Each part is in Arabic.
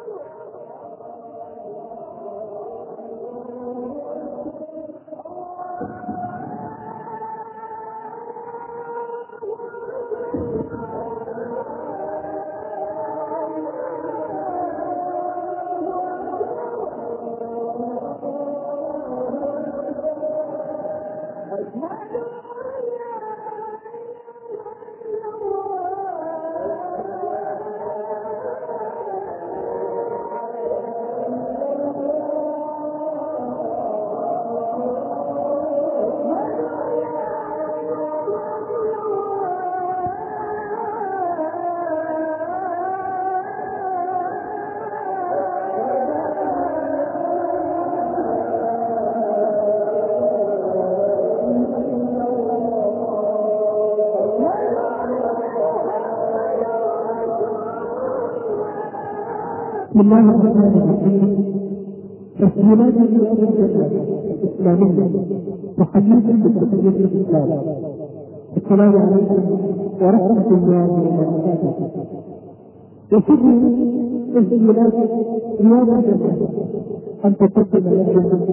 بسم الله الرحمن الرحيم. تسجيلات الإسلامية وحديث بالتسجيل الإسلام. السلام عليكم ورحمة الله وبركاته. يسجل تسجيلات رياض الجنة أن تقدم لكم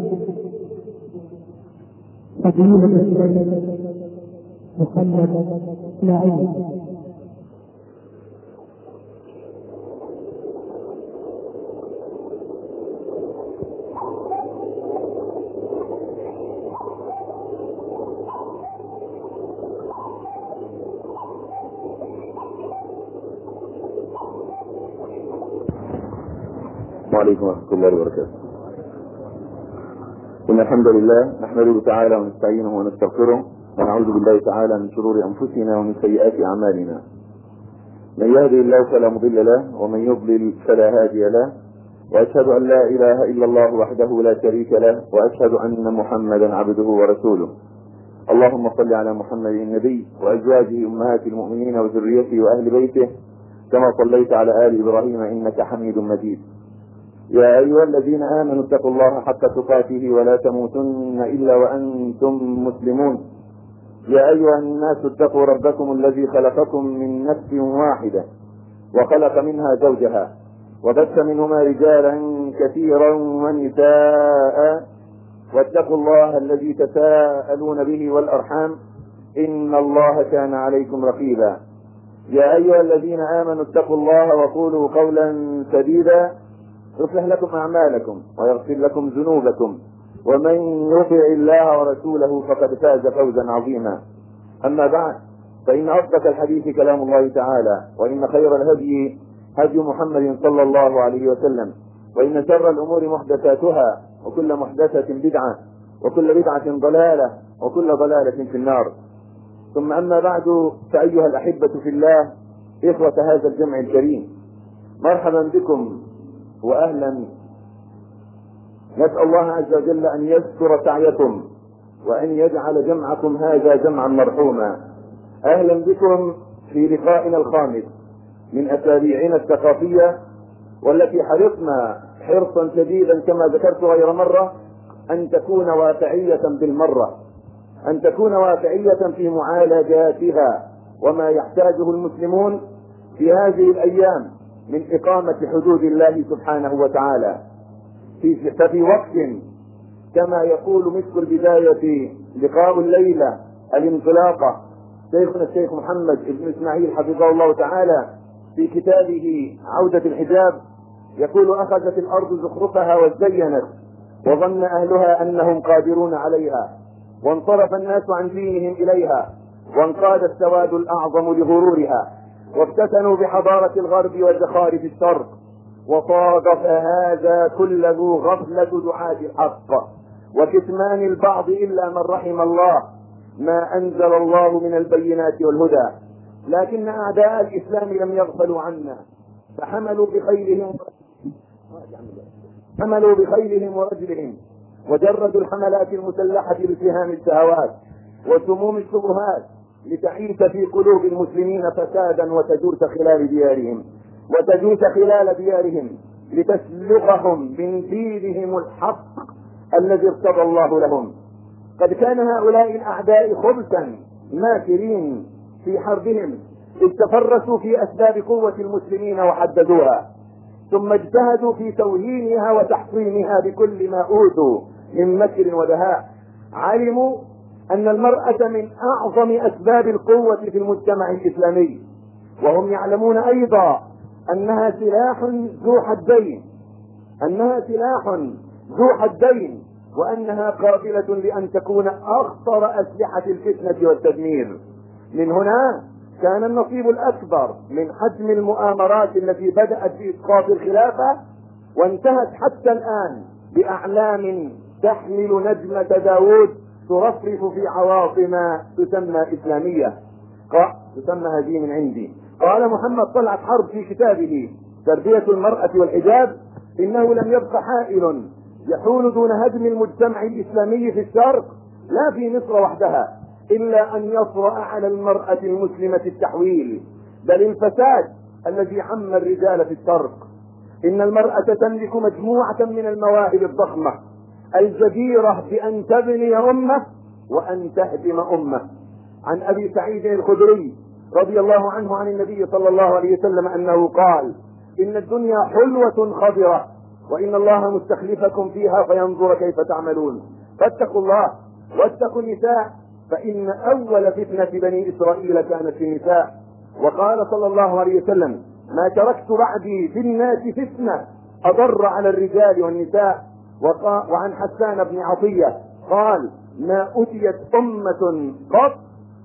فضيلة الشيخ محمد نعيم. وعليكم ورحمة الله وبركاته. إن الحمد لله نحمده تعالى ونستعينه ونستغفره ونعوذ بالله تعالى من شرور أنفسنا ومن سيئات أعمالنا. من يهدي الله فلا مضل له ومن يضلل فلا هادي له، وأشهد أن لا إله إلا الله وحده لا شريك له، وأشهد أن محمدا عبده ورسوله. اللهم صل على محمد النبي وأزواجه أمهات المؤمنين وذريته وأهل بيته كما صليت على آل إبراهيم إنك حميد مجيد. يا أيها الذين آمنوا اتقوا الله حق تقاته ولا تموتن إلا وأنتم مسلمون. يا أيها الناس اتقوا ربكم الذي خلقكم من نفس واحدة وخلق منها زوجها وبث منهما رجالا كثيرا ونساء، واتقوا الله الذي تساءلون به والأرحام إن الله كان عليكم رقيبا. يا أيها الذين آمنوا اتقوا الله وقولوا قولا سديدا يصلح لكم أعمالكم ويغفر لكم ذنوبكم، ومن يطع الله ورسوله فقد فاز فوزا عظيما. أما بعد، فإن أصدق الحديث كلام الله تعالى، وإن خير الهدي هدي محمد صلى الله عليه وسلم، وإن شر الأمور محدثاتها، وكل محدثة بدعة، وكل بدعة ضلالة، وكل ضلالة في النار. ثم أما بعد، فأيها الأحبة في الله، إخوة هذا الجمع الكريم، مرحبا بكم وأهلا. نسأل الله عز وجل أن يستر سعيكم وأن يجعل جمعكم هذا جمعا مرحوما. أهلا بكم في لقائنا الخامس من أسابيعنا الثقافية، والتي حرصنا حرصا شديدا كما ذكرت غير مرة أن تكون واقعية بالمرة، أن تكون واقعية في معالجاتها وما يحتاجه المسلمون في هذه الأيام من إقامة حدود الله سبحانه وتعالى. ففي وقت كما يقول مسك البداية لقاء الليلة الانطلاقة شيخنا الشيخ محمد بن إسماعيل حفظه الله تعالى في كتابه عودة الحجاب، يقول: أخذت الأرض زخرفها وزينت وظن أهلها أنهم قادرون عليها، وانصرف الناس عن دينهم إليها، وانقاد السواد الأعظم لغرورها، وافتتنوا بحضارة الغرب وزخارف الشرق، وصادف هذا كله غفلة دعاة الحق وكتمان البعض إلا من رحم الله ما أنزل الله من البينات والهدى. لكن أعداء الإسلام لم يغفلوا عنا، فحملوا بخيلهم ورجلهم وجردوا الحملات المسلحة بسهام الشهوات وسموم الشبهات لتعيش في قلوب المسلمين فسادا وتجوس خلال ديارهم لتسلخهم من دينهم الحق الذي ارتضى الله لهم. قد كان هؤلاء الأعداء خبثا ماكرين في حربهم، إذ تفرسوا في أسباب قوة المسلمين وحددوها، ثم اجتهدوا في توهينها وتحطيمها بكل ما أوتوا من مكر ودهاء. علموا أن المرأة من أعظم أسباب القوة في المجتمع الإسلامي، وهم يعلمون أيضا أنها سلاح ذو حدين وأنها قابلة لأن تكون أخطر أسلحة الفتنة والتدمير. من هنا كان النصيب الأكبر من حجم المؤامرات التي بدأت بإسقاط الخلافة وانتهت حتى الآن بأعلام تحمل نجمة داود ترفرف في عواصم تسمى إسلامية. تسمى هذه من عندي. قال محمد طلعت حرب في كتابه تربية المرأة والحجاب: إنه لم يبق حائل يحول دون هدم المجتمع الإسلامي في الشرق لا في مصر وحدها إلا أن يطرأ على المرأة المسلمة التحويل، بل الفساد الذي عم الرجال في الشرق. إن المرأة تملك مجموعة من المواهب الضخمة الجديرة بأن تبني أمة وأن تهدم أمة. عن أبي سعيد الخدري رضي الله عنه عن النبي صلى الله عليه وسلم أنه قال: إن الدنيا حلوة خضرة وإن الله مستخلفكم فيها فينظر كيف تعملون، فاتقوا الله واتقوا النساء فإن أول فتنة بني إسرائيل كانت في النساء. وقال صلى الله عليه وسلم: ما تركت بعدي في الناس فتنة أضر على الرجال والنساء. وعن حسان بن عطية قال: ما أتيت أمة قط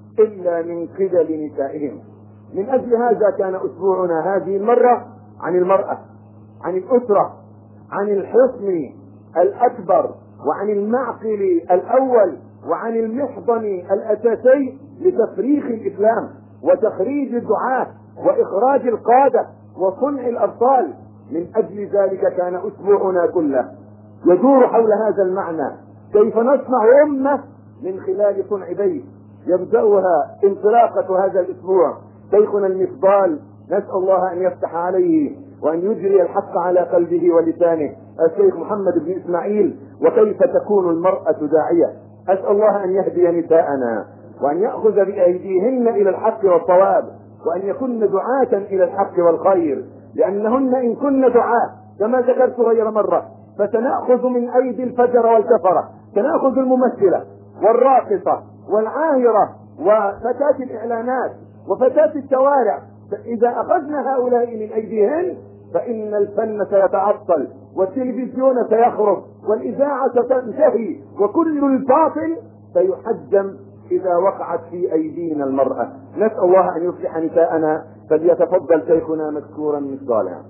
إلا من قبل نسائهم. من أجل هذا كان أسبوعنا هذه المرة عن المرأة، عن الأسرة، عن الحصن الأكبر، وعن المعقل الأول، وعن المحضن الأساسي لتفريخ الإسلام وتخريج الدعاة وإخراج القادة وصنع الأبطال. من أجل ذلك كان أسبوعنا كله يدور حول هذا المعنى: كيف نصنع أمة من خلال صنع بيت. يبدأها انطلاقة هذا الأسبوع شيخنا المفضال، نسأل الله أن يفتح عليه وأن يجري الحق على قلبه ولسانه، الشيخ محمد بن إسماعيل: وكيف تكون المرأة داعية. أسأل الله أن يهدي نساءنا وأن يأخذ بأيديهن إلى الحق والصواب، وأن يكن دعاة إلى الحق والخير، لأنهن إن كن دعاة كما ذكرت غير مرة فسنأخذ من أيدي الفجر والكفرة، سنأخذ الممثلة والراقصة والعاهرة وفتاة الإعلانات وفتاة الشوارع. إذا أخذنا هؤلاء من أيديهن فإن الفن سيتعطل والتلفزيون سيخرب والإذاعة ستنتهي وكل الباطل سيحجم إذا وقعت في أيدينا المرأة. نسأل الله أن يصلح نساءنا، فليتفضل شيخنا مشكورا مصدالا.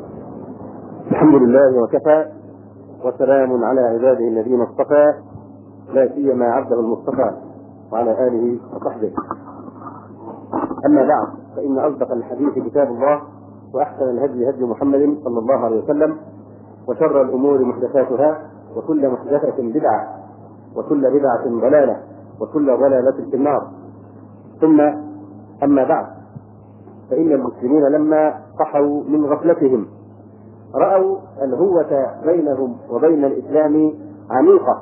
الحمد لله وكفى، وسلام على عباده الذين اصطفى، لا سيما عبده المصطفى وعلى آله وصحبه. أما بعد، فإن أصدق الحديث كتاب الله، وأحسن الهدي هدي محمد صلى الله عليه وسلم، وشر الأمور محدثاتها، وكل محدثة بدعة، وكل بدعة ضلالة، وكل ضلالة في النار. ثم أما بعد، فإن المسلمين لما صحوا من غفلتهم رأوا الهوة بينهم وبين الإسلام عميقة،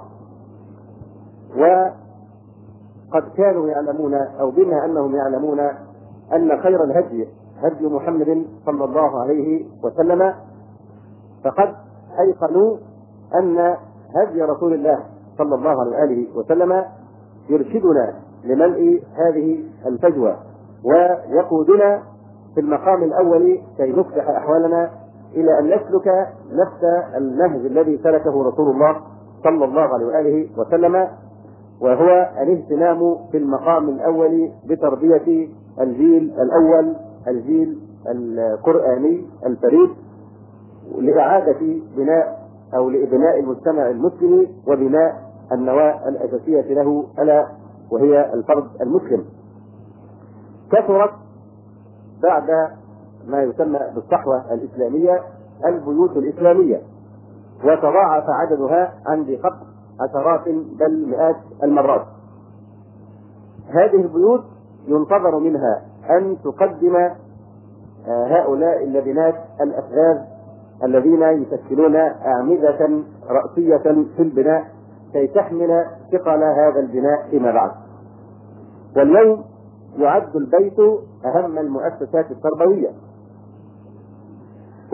وقد كانوا يعلمون، أو بما أنهم يعلمون، أن خير الهدي هدي محمد صلى الله عليه وسلم، فقد أيقنوا أن هدي رسول الله صلى الله عليه وسلم يرشدنا لملء هذه الفجوة ويقودنا في المقام الأول كي نصلح أحوالنا إلى أن نسلك نفس النهج الذي سلكه رسول الله صلى الله عليه وسلم، وهو الاهتمام في المقام الأول بتربية الجيل الأول، الجيل القرآني الفريد، لإعادة بناء أو لإبناء المجتمع المسلم وبناء النواة الأساسية له، ألا وهي الفرد المسلم. كثرت بعد ما يسمى بالصحوة الإسلامية البيوت الإسلامية، وتضاعف عددها عن ذي قبل عشرات بل مئات المرات. هذه البيوت ينتظر منها أن تقدم هؤلاء اللبنات الأفذاذ الذين يشكلون أعمدة رأسية في البناء كي تحمل ثقل هذا البناء فيما بعد. واليوم يعد البيت أهم المؤسسات التربوية،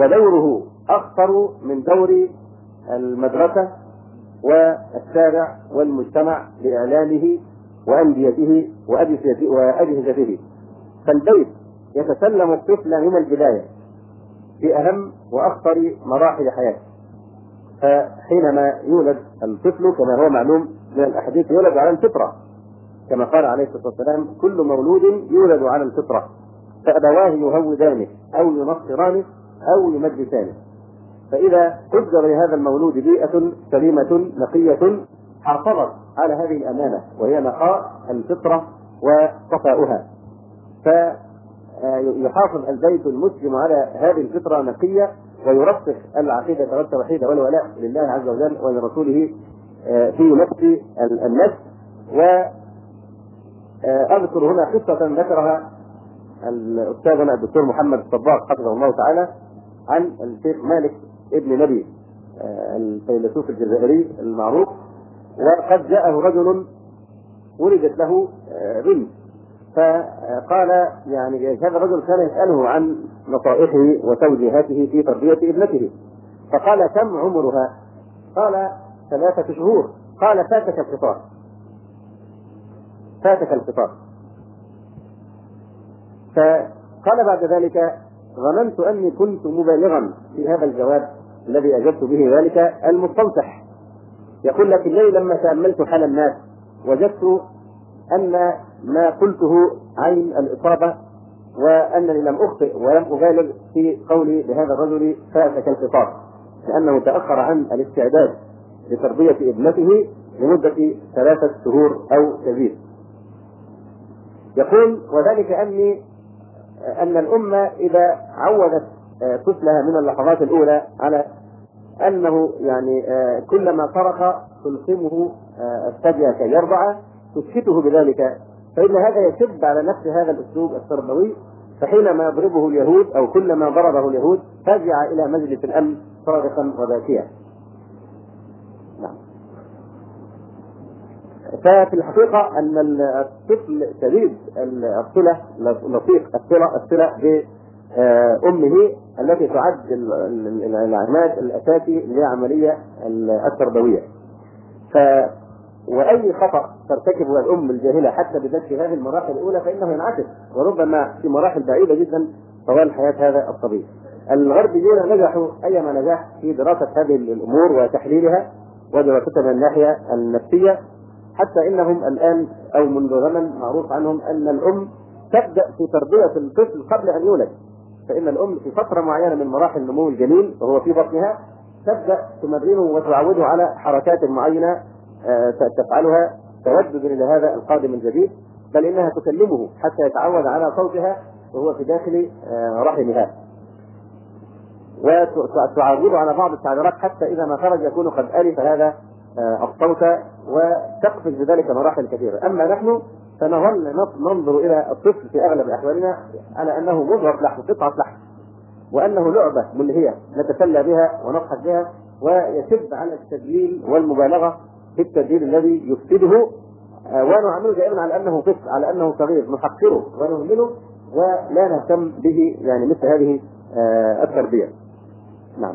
ودوره أخطر من دور المدرسة والشارع والمجتمع لإعلامه وأنديته وأجهزته. فالبيت يتسلم الطفل من البداية في أهم وأخطر مراحل حياته. فحينما يولد الطفل كما هو معلوم من الأحاديث يولد على الفطرة، كما قال عليه الصلاة والسلام: كل مولود يولد على الفطرة فأبواه يهودانه أو ينصرانه أو يمجسانه. فإذا قدر لهذا المولود بيئة سليمة نقية حافظت على هذه الأمانة وهي نقاء الفطرة وصفاؤها، فيحافظ البيت المسلم على هذه الفطرة نقية ويرسخ العقيدة والتوحيد والولاء لله عز وجل ولرسوله في نفس النفس. وأذكر هنا قصة ذكرها الأستاذنا الدكتور محمد الصباغ حفظه الله تعالى عن الشيخ مالك ابن نبي الفيلسوف الجزائري المعروف. وقد جاءه رجل ولدت له بنت، فقال يعني هذا الرجل كان يسأله عن نصائحه وتوجيهاته في تربية ابنته، فقال: كم عمرها؟ قال: 3 شهور. قال: فاتك القطار. فقال بعد ذلك: ظننت أني كنت مبالغا في هذا الجواب الذي أجبت به ذلك المستنصح. يقول: لكنني لما تأملت حال الناس وجدت أن ما قلته عين الإصابة، وأنني لم أخطئ ولم أبالغ في قولي لهذا الرجل فاتك القطار، لأنه تأخر عن الاستعداد لتربية ابنته لمدة 3 شهور أو تزيد. يقول: وذلك أن الأمة إذا عودت طفلها من اللحظات الأولى على أنه يعني كلما صرخ تلقمه الثدي كي يرضع تسكته بذلك، فإن هذا يشد على نفس هذا الأسلوب التربوي، فحينما يضربه اليهود أو كلما ضربه اليهود فزع إلى مجلس الأمن صارخا وباكيا. نعم. ففي الحقيقة أن الطفل شديد الصلة الصلة بأمه التي تعد العماد الأساسي للعملية التربوية. وأي خطأ ترتكبه الأم الجاهلة حتى بداية هذه المراحل الأولى فإنه ينعكس، وربما في مراحل بعيدة جدا طوال حياة هذا الصبي. الغربيون نجحوا أيما نجاح في دراسة هذه الأمور وتحليلها ودراستها من الناحية النفسية، حتى إنهم الآن أو منذ زمن معروف عنهم أن الأم تبدأ في تربية الطفل قبل أن يولد. فإن الأم في فترة معينة من مراحل نمو الجنين وهو في بطنها تبدأ تمرنه وتعوده على حركات معينة تفعلها تودد إلى هذا القادم الجديد، بل إنها تكلمه حتى يتعود على صوتها وهو في داخل رحمها، وتعوده على بعض التعبيرات حتى إذا ما خرج يكون قد ألف هذا الصوت، وتقفز بذلك مراحل كثيرة. أما نحن فنظل ننظر إلى الطفل في أغلب أحوالنا على أنه مضغط لحم، قطعة لحم، وأنه لعبة ملهية نتسلى بها ونضحك بها، ويشد على التدليل والمبالغة في التدليل الذي يفسده، ونعامله دائما على أنه طفل، على أنه صغير، نحقره ونهمله ولا نهتم به، يعني مثل هذه التربية. نعم.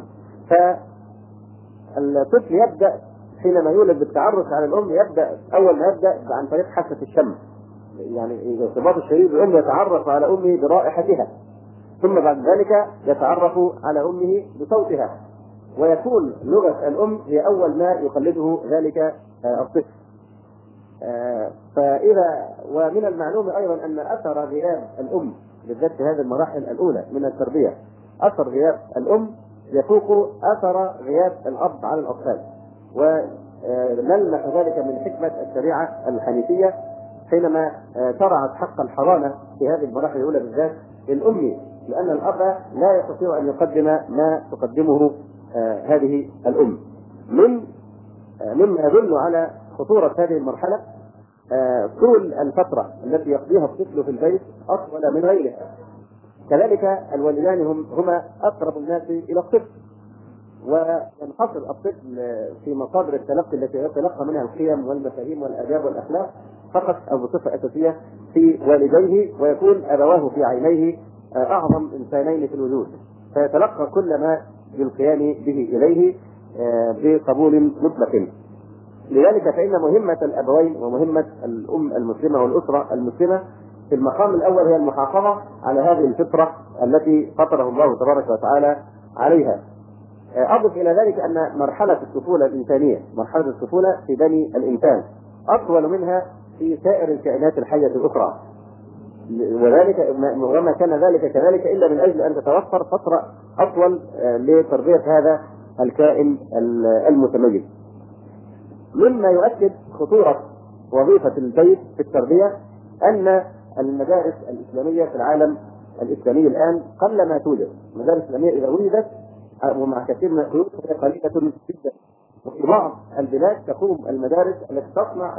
فالطفل يبدأ حينما يولد بالتعرف على الأم، يبدأ أول ما يبدأ عن طريق حاسة الشم، يعني ارتباط الشديد بالأم، يتعرف على أمه برائحتها، ثم بعد ذلك يتعرف على أمه بصوتها، ويكون لغة الأم هي أول ما يقلده ذلك الطفل. ومن المعلوم أيضا أن أثر غياب الأم بالذات في هذه المراحل الأولى من التربية، أثر غياب الأم يفوق أثر غياب الأب على الأطفال. ونلمح ذلك من حكمة الشريعة الحنيفية حينما شرعت حق الحضانة في هذه المراحل الأولى بالذات للأم، لأن الأب لا يستطيع أن يقدم ما تقدمه هذه الأم. مما يدل على خطورة هذه المرحلة طول الفترة التي يقضيها الطفل في البيت أطول من غيرها. كذلك الوالدان هما أقرب الناس إلى الطفل، وينحصر الطفل في مصادر التلقي التي يتلقى منها القيم والمفاهيم والآداب والأخلاق فقط أو بصفة أساسية في والديه، ويكون أبواه في عينيه أعظم إنسانين في الوجود، فيتلقى كل ما بالقيام به إليه بقبول مطلق. لذلك فإن مهمة الأبوين ومهمة الأم المسلمة والأسرة المسلمة في المقام الأول هي المحافظة على هذه الفطرة التي فطره الله تبارك وتعالى عليها. أضف إلى ذلك أن مرحلة الطفولة الإنسانية، مرحلة الطفولة في بني الإنسان أطول منها في سائر الكائنات الحية الأخرى، وذلك وما كان ذلك كذلك إلا من أجل أن تتوفر فترة أطول لتربية هذا الكائن المتميز. مما يؤكد خطورة وظيفة البيت في التربية أن المدارس الإسلامية في العالم الإسلامي الآن قلما توجد. المدارس الإسلامية إذا وجدت ومع كثير من القيود فهي قليلة جدا، وفي بعض البلاد تقوم المدارس التي تصنع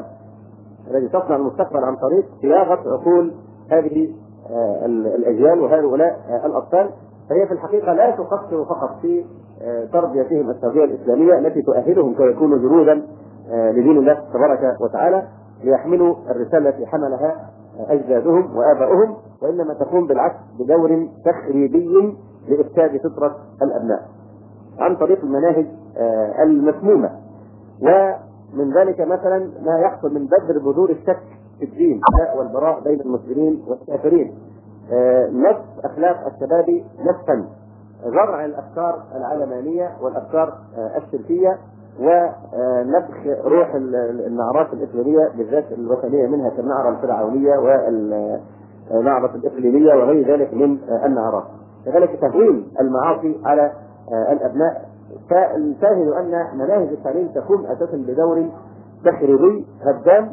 المستقبل عن طريق صياغة عقول هذه الأجيال وهؤلاء الأطفال. فهي في الحقيقة لا تقصر فقط في تربيتهم التربية الإسلامية التي تؤهلهم كي يكونوا جنودا لدين الله تبارك وتعالى ليحملوا الرسالة التي حملها أجدادهم وآباؤهم، وإنما تقوم بالعكس بدور تخريبي لإفساد فطرة الأبناء عن طريق المناهج المسمومة. ومن ذلك مثلا ما يحصل من بذر بذور الشك في الدين والبراء بين المسلمين والكافرين، نفس أخلاق الشباب نفسا، زرع الأفكار العلمانية والأفكار الشركية، ونفخ روح النعرات الإقليمية بالذات الوثنية منها كالنعرة الفرعونية والنعرة الإقليمية وغير ذلك من النعرات. كذلك تهويل المعاصي على الأبناء. فالشاهد أن مناهج التعليم تقوم أساسا بدور تخريبي هدام،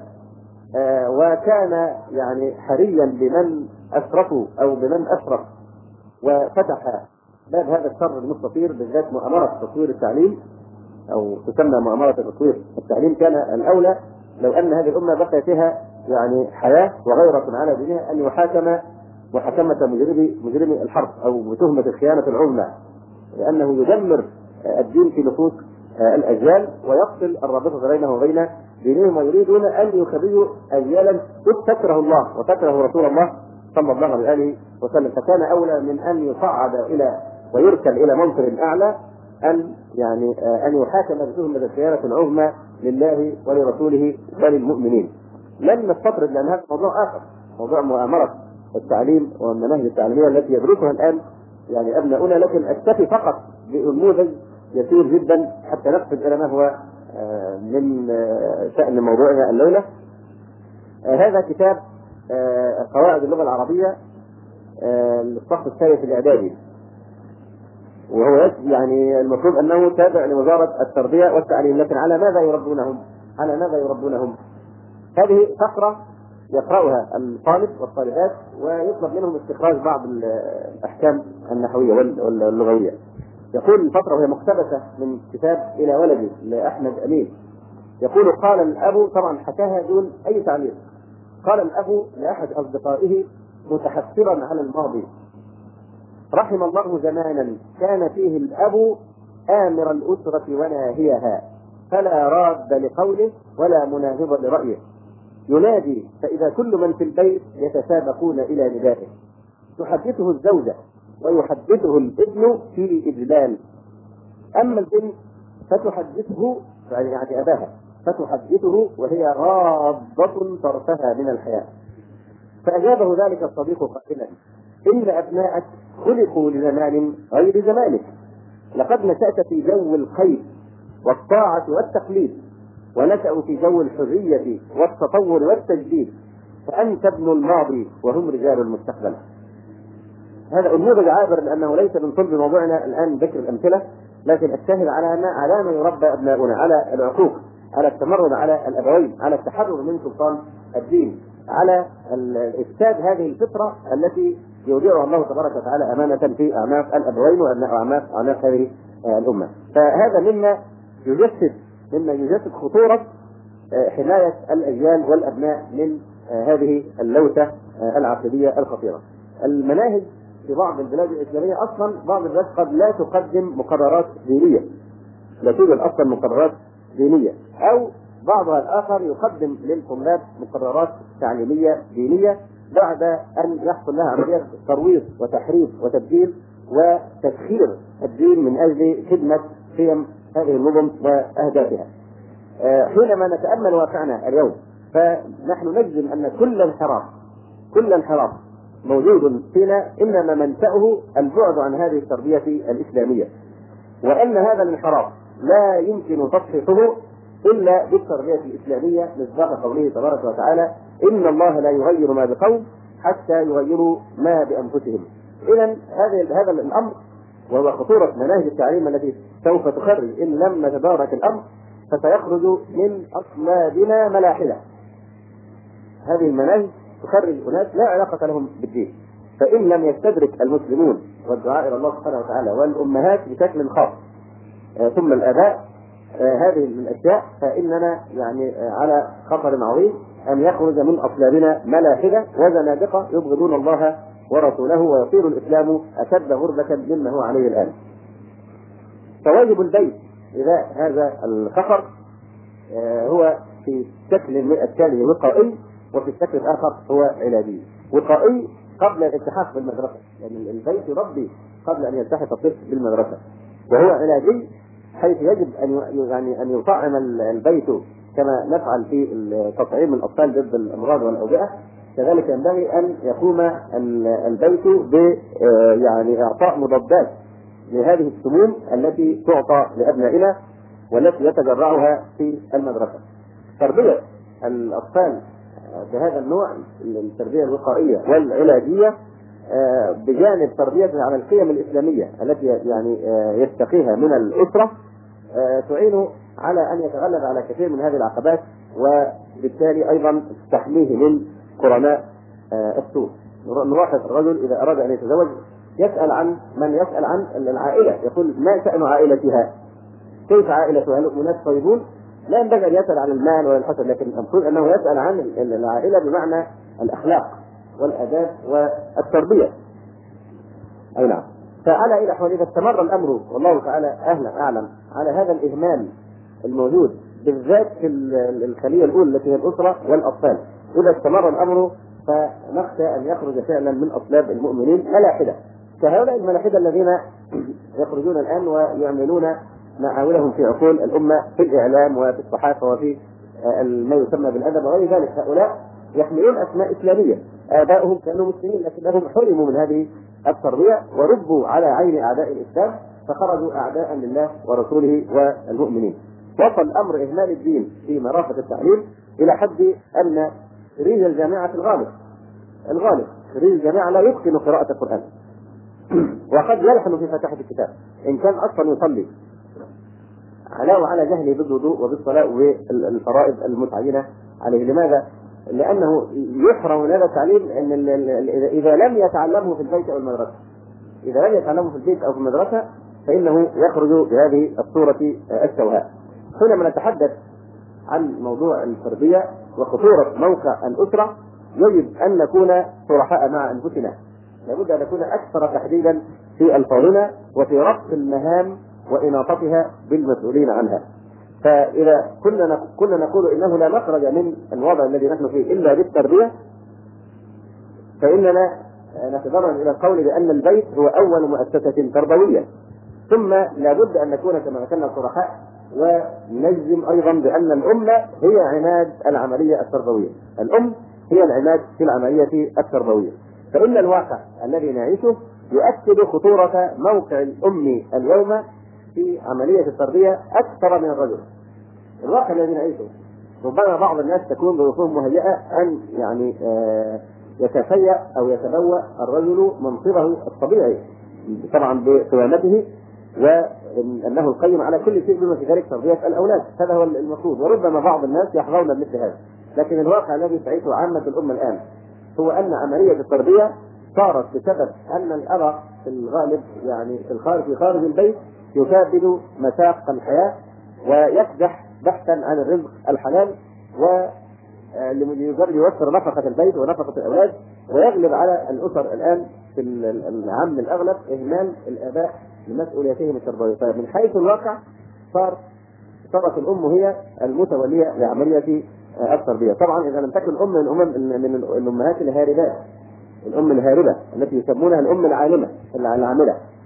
وكان يعني حريا بمن أشرفوا أو بمن أشرف وفتح باب هذا الشر المستطير بالذات مؤامرة تطوير التعليم أو تسمى مؤامرة تطوير التعليم. كان الأولى لو أن هذه الأمة بقي فيها يعني حياة وغيرة على دينها أن يحاكم محاكمة مجرمي الحرب أو بتهمة الخيانة العظمى، لأنه يدمر الدين في نفوس الأجيال ويفصل الرابطة بينه وبين دينهم، ويريدون أن يخرجوا أجيالا تكره الله وتكره رسول الله صلى الله عليه وسلم. فكان أولى من أن يصعد إلى ويركل إلى منصب أعلى أن يحاكم بتهمة الخيانة العظمى لله ولرسوله وللمؤمنين. لن نستطرد لأن هذا موضوع آخر، موضوع مؤامرة التعليم والمناهج التعليمية التي يدرسها الآن يعني أبناؤنا، لكن أكتفي فقط بنموذج يسير جدا حتى نقصد إلى ما هو من شأن موضوعنا الليلة. هذا كتاب قواعد اللغة العربية للصف الثالث الإعدادي، وهو يعني المفروض أنه تابع لوزارة التربية والتعليم، لكن على ماذا يربونهم؟ هذه فقرة يقرأها الطالب والطالبات ويطلب منهم استخراج بعض الأحكام النحوية واللغوية. يقول الفقرة وهي مقتبسة من كتاب إلى ولدي لأحمد أمين، يقول قال الأب، طبعا حكاها دون أي تعليق، قال الأب لأحد أصدقائه متحسرا على الماضي: رحم الله زمانا كان فيه الأب آمر الأسرة وناهيها، فلا راد لقوله ولا مناهض لرأيه، ينادي فإذا كل من في البيت يتسابقون إلى ندائه، تحدثه الزوجة ويحدثه الابن في إجلال، أما البنت فتحدثه يعني أباها فتحدثه وهي غاضة طرفها من الحياة. فأجابه ذلك الصديق قائلا: إن أبناءك خلقوا لزمان غير زمانك، لقد نشأت في جو القيد والطاعة والتقليد، ونشأوا في جو الحرية والتطور والتجديد، فأنت ابن الماضي وهم رجال المستقبل. هذا النموذج عابر لأنه ليس من صلب موضوعنا الآن ذكر الأمثلة، لكن الشاهد على ما يربى أبناؤنا، على العقوق، على التمرد على الأبوين، على التحرر من سلطان الدين، على إفساد هذه الفطرة التي يودعها الله تبارك وتعالى أمانة في أعناق الأبوين وأعناق هذه الأمة. فهذا مما يجسد خطورة حماية الأجيال والأبناء من هذه اللوثة العقدية الخطيرة. المناهج في بعض البلاد الإسلامية أصلا بعض البلاد قد لا تقدم مقررات دينية، لا توجد أصلا مقررات دينية، أو بعضها الآخر يقدم للطلاب مقررات تعليمية دينية بعد أن يحصل لها عملية ترويض وتحريف وتبديل وتسخير الدين من أجل خدمة قيم هذه النظم وأهدافها. حينما نتأمل واقعنا اليوم فنحن نجزم أن كل انحراف موجود فينا إنما منشأه البعد عن هذه التربية الإسلامية، وأن هذا الانحراف لا يمكن تصحيحه إلا بالتربية الإسلامية، مصداق قوله تبارك وتعالى: إن الله لا يغير ما بقوم حتى يغيروا ما بأنفسهم. إذن هذا الأمر وهو خطورة مناهج التعليم التي سوف تخرج إن لم نتدارك الأمر فسيخرج من أصلابنا ملاحدة. هذه المناهج تخرج أناس لا علاقة لهم بالدين، فإن لم يستدرك المسلمون والدعاء إلى الله سبحانه وتعالى والأمهات بشكل خاص ثم الآباء هذه الأشياء فإننا على خطر عظيم أن يخرج من أصلابنا ملاحدة وزنادقة يبغضون الله ورسوله ويصير الإسلام أشد غربة مما هو عليه الآن. فواجب البيت إذا هذا الخطر هو في شكل من الأشكال وقائي، وفي الشكل الآخر هو علاجي. وقائي قبل الالتحاق بالمدرسة، يعني البيت يربي قبل أن يلتحق الطفل بالمدرسة، وهو علاجي حيث يجب أن يطعم البيت كما نفعل في تطعيم الأطفال ضد الأمراض والأوبئة، كذلك ينبغي أن يقوم البيت بإعطاء مضادات لهذه السموم التي تعطى لأبنائنا والتي يتجرعها في المدرسة. تربية الأطفال بهذا النوع، التربية الوقائية والعلاجية، بجانب تربيته على القيم الإسلامية التي يستقيها من الأسرة، تعين على أن يتغلب على كثير من هذه العقبات، وبالتالي أيضا تحميه من قرناء السوء. نلاحظ الرجل إذا أراد أن يتزوج يسأل عن العائلة، يقول: ما شأن عائلتها؟ كيف عائلتها؟ هل أناس طيبون؟ لا ينبغي أن يسأل عن المال ولا الحسب، لكن المفروض أنه يسأل عن العائلة بمعنى الأخلاق والآداب والتربية. أي نعم. فعلى إلى حول إذا استمر الأمر والله تعالى أعلم على هذا الإهمال الموجود بالذات في الخلية الأولى التي هي الأسرة والأطفال، إذا استمر الأمر فنخشى أن يخرج فعلا من أصلاب المؤمنين ملاحدة كهؤلاء الملاحدة الذين يخرجون الآن ويعملون معاولهم في عقول الأمة في الإعلام وفي الصحافة وفي ما يسمى بالأدب وغير ذلك. هؤلاء يحملون أسماء إسلامية، آباؤهم كانوا مسلمين لكنهم حرموا من هذه التربية وربوا على عين أعداء الإسلام فخرجوا أعداء لله ورسوله والمؤمنين. وصل أمر إهمال الدين في مرافق التعليم إلى حد أن خريج الجامعة الغالب خريج الجامعة لا يتقن قراءة القرآن وقد يلحن في فاتحة الكتاب إن كان أصلا يصلي، علاوة على جهله بالوضوء وبالصلاة والفرائض المتعينة عليه. لماذا؟ لأنه يحرم من هذا التعليم أن إذا لم يتعلمه في البيت أو المدرسة، إذا لم يتعلمه في البيت أو في المدرسة فإنه يخرج بهذه الصورة السوهاء. حينما نتحدث عن موضوع التربية وخطورة موقع الأسرة يجب أن نكون صرحاء مع أنفسنا، لابد أن نكون أكثر تحديدا في ألفاظنا وفي ربط المهام وإناطتها بالمسؤولين عنها. فإذا كنا نقول إنه لا مخرج من الوضع الذي نحن فيه إلا بالتربية، فإننا نتدرج إلى القول بأن البيت هو أول مؤسسة تربوية، ثم لابد أن نكون كما ذكرنا صرحاء ونجزم أيضا بأن الأمة هي عماد العملية التربوية. الأم هي العماد في العملية التربوية، فإن الواقع الذي نعيشه يؤكد خطورة موقع الأم اليوم في عملية التربية أكثر من الرجل. الواقع الذي نعيشه ربما بعض الناس تكون ظروفهم مهيئة أن يتفيأ أو يتبوأ الرجل منصبه الطبيعي طبعا بقوامته وأنه القيم على كل شيء بما في ذلك تربية الأولاد، هذا هو المفروض. وربما بعض الناس يحظون مثل هذا، لكن الواقع الذي تعيشه عامة الأمة الآن هو أن عملية التربية صارت بسبب أن الأب في الغالب في خارج البيت يكابد مشاق الحياة ويكدح بحثا عن الرزق الحلال ويوفر نفقة البيت ونفقة الأولاد، ويغلب على الأسر الآن في العام الأغلب إهمال الآباء لمسؤوليتهم التربوية. فمن حيث الواقع صارت الأم هي المتولية لعملية التربية. طبعا إذا لم تكن أم من الأمهات الهاربات، الأم الهاربة التي يسمونها الأم العاملة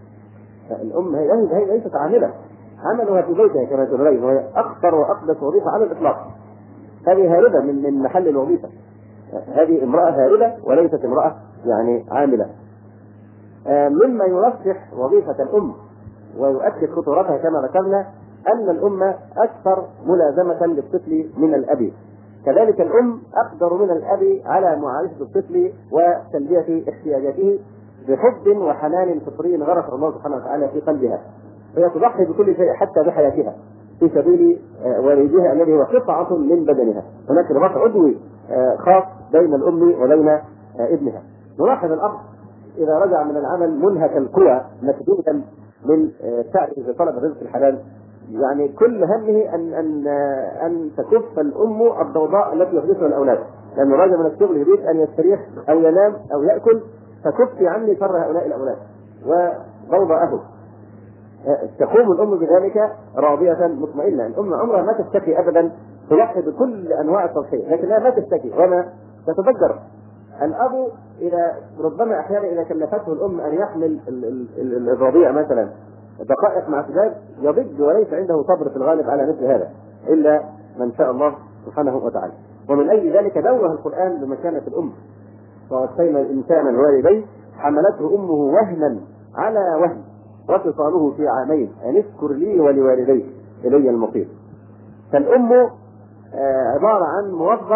الأم هي ليست عاملة، عملها في بيتها كما تبين، وهي أكثر وأقدس وظيفة على الإطلاق. هذه هاربة من محل الوظيفة، هذه امرأة هاربة وليست امرأة يعني عاملة. مما يرشح وظيفة الأم ويؤكد خطورتها كما ذكرنا أن الأم أكثر ملازمة للطفل من الأب، كذلك الأم أقدر من الأب على معالجة الطفل وتلبية احتياجاته بحب وحنان فطري غرس الله سبحانه وتعالى في قلبها، فهي تضحي بكل شيء حتى بحياتها في سبيل والدها الذي هو قطعة من بدنها. هناك رباط عضوي خاص بين الأم وبين ابنها. نلاحظ الأب إذا رجع من العمل منهك القوى مكدودا من سعيه في طلب الرزق الحلال، يعني كل همه أن تكف الأم الضوضاء التي يحدثها الأولاد، لأنه راجع من الشغل يريد أن يستريح أو ينام أو يأكل، فكفي عني شر هؤلاء الأولاد وضوضاءهم. تقوم الأم بذلك راضية مطمئنة. الأم عمرها ما تشتكي أبدا، تضحي بكل أنواع التضحية، لكنها ما تشتكي وما تتذكر. الأب إذا ربما أحيانا إذا كلفته الأم أن يحمل الرضيع مثلا دقائق مع شباب يضج، وليس عنده صبر في الغالب على مثل هذا إلا من شاء الله سبحانه وتعالى. ومن أجل ذلك دوه القرآن بمكانة الأم، ووصينا الإنسان بوالديه حملته أمه وهنا على وهن وفصاله في عامين أن اشكر لي ولوالديك إلي المصير. فالأم عبارة عن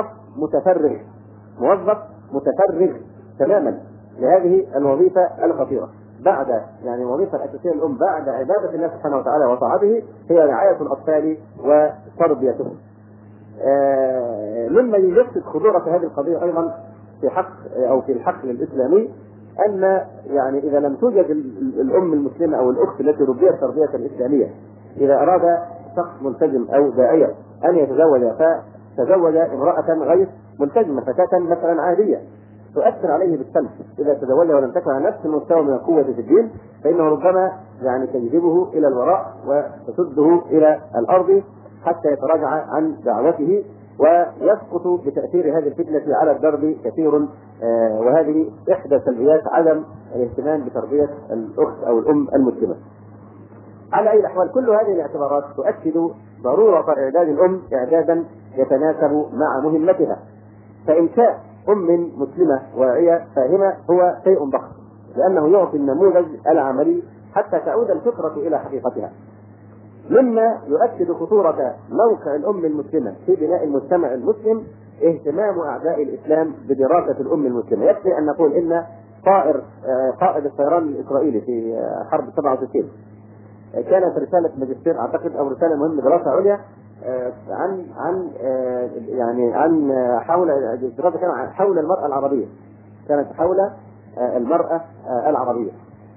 موظف متفرغ تماما لهذه الوظيفة الخطيرة. بعد يعني الوظيفة الأساسية للأم بعد عبادة الله سبحانه وتعالى وطاعته هي رعاية الأطفال وتربيتهم. مما يجسد خطورة هذه القضية أيضا في حق أو في الحقل الإسلامي أن يعني إذا لم توجد الأم المسلمة أو الأخت التي ربيت تربية إسلامية، إذا أراد شخص ملتزم أو داعية أن يتزوج فتزوج امرأة غير ملتزمة، فتاة مثلا عادية تؤثر عليه بالسلب، إذا تزوج ولم تكن على نفس المستوى من القوة في الدين فإنه ربما يعني تجذبه إلى الوراء وتسده إلى الأرض حتى يتراجع عن دعوته ويسقط بتأثير هذه الفتنة على الدرب كثير. وهذه إحدى سلبيات عدم الاهتمام بتربية الأخت أو الأم المسلمة. على أي الأحوال كل هذه الاعتبارات تؤكد ضرورة إعداد الأم إعدادا يتناسب مع مهمتها. فإنشاء أم مسلمة واعية فاهمة هو شيء ضخم، لأنه يعطي النموذج العملي حتى تعود الفطرة إلى حقيقتها. مما يؤكد خطورة موقع الأم المسلمة في بناء المجتمع المسلم اهتمام أعداء الإسلام بدراسة الأم المسلمة. يكفي أن نقول إن قائد الطيران الإسرائيلي في حرب 67 كانت رسالة ماجستير أعتقد أو رسالة مهمة دراسة عليا عن حول المرأة العربية، كانت حول المرأة العربية.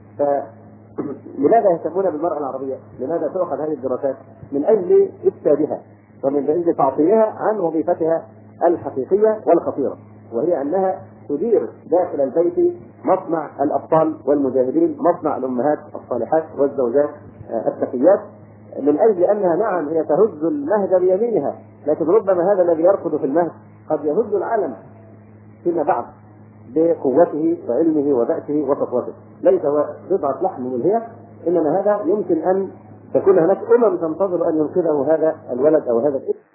لماذا يهتمون بالمرأة العربية؟ لماذا تؤخذ هذه الدراسات؟ من أجل إفسادها ومن أجل تعطيها عن وظيفتها الحقيقية والخطيرة، وهي أنها تدير داخل البيت مصنع الأبطال والمجاهدين، مصنع الأمهات الصالحات والزوجات التقيات، من أجل أنها نعم هي تهز المهد بيمينها، لكن ربما هذا الذي يركض في المهد قد يهز العالم فيما بعد بقوته وعلمه وبأسه وسطوته. ليس هو بضعة لحم ملهية، إنما هذا يمكن أن تكون هناك تنتظر أن ينقذه هذا الولد أو هذا الابن.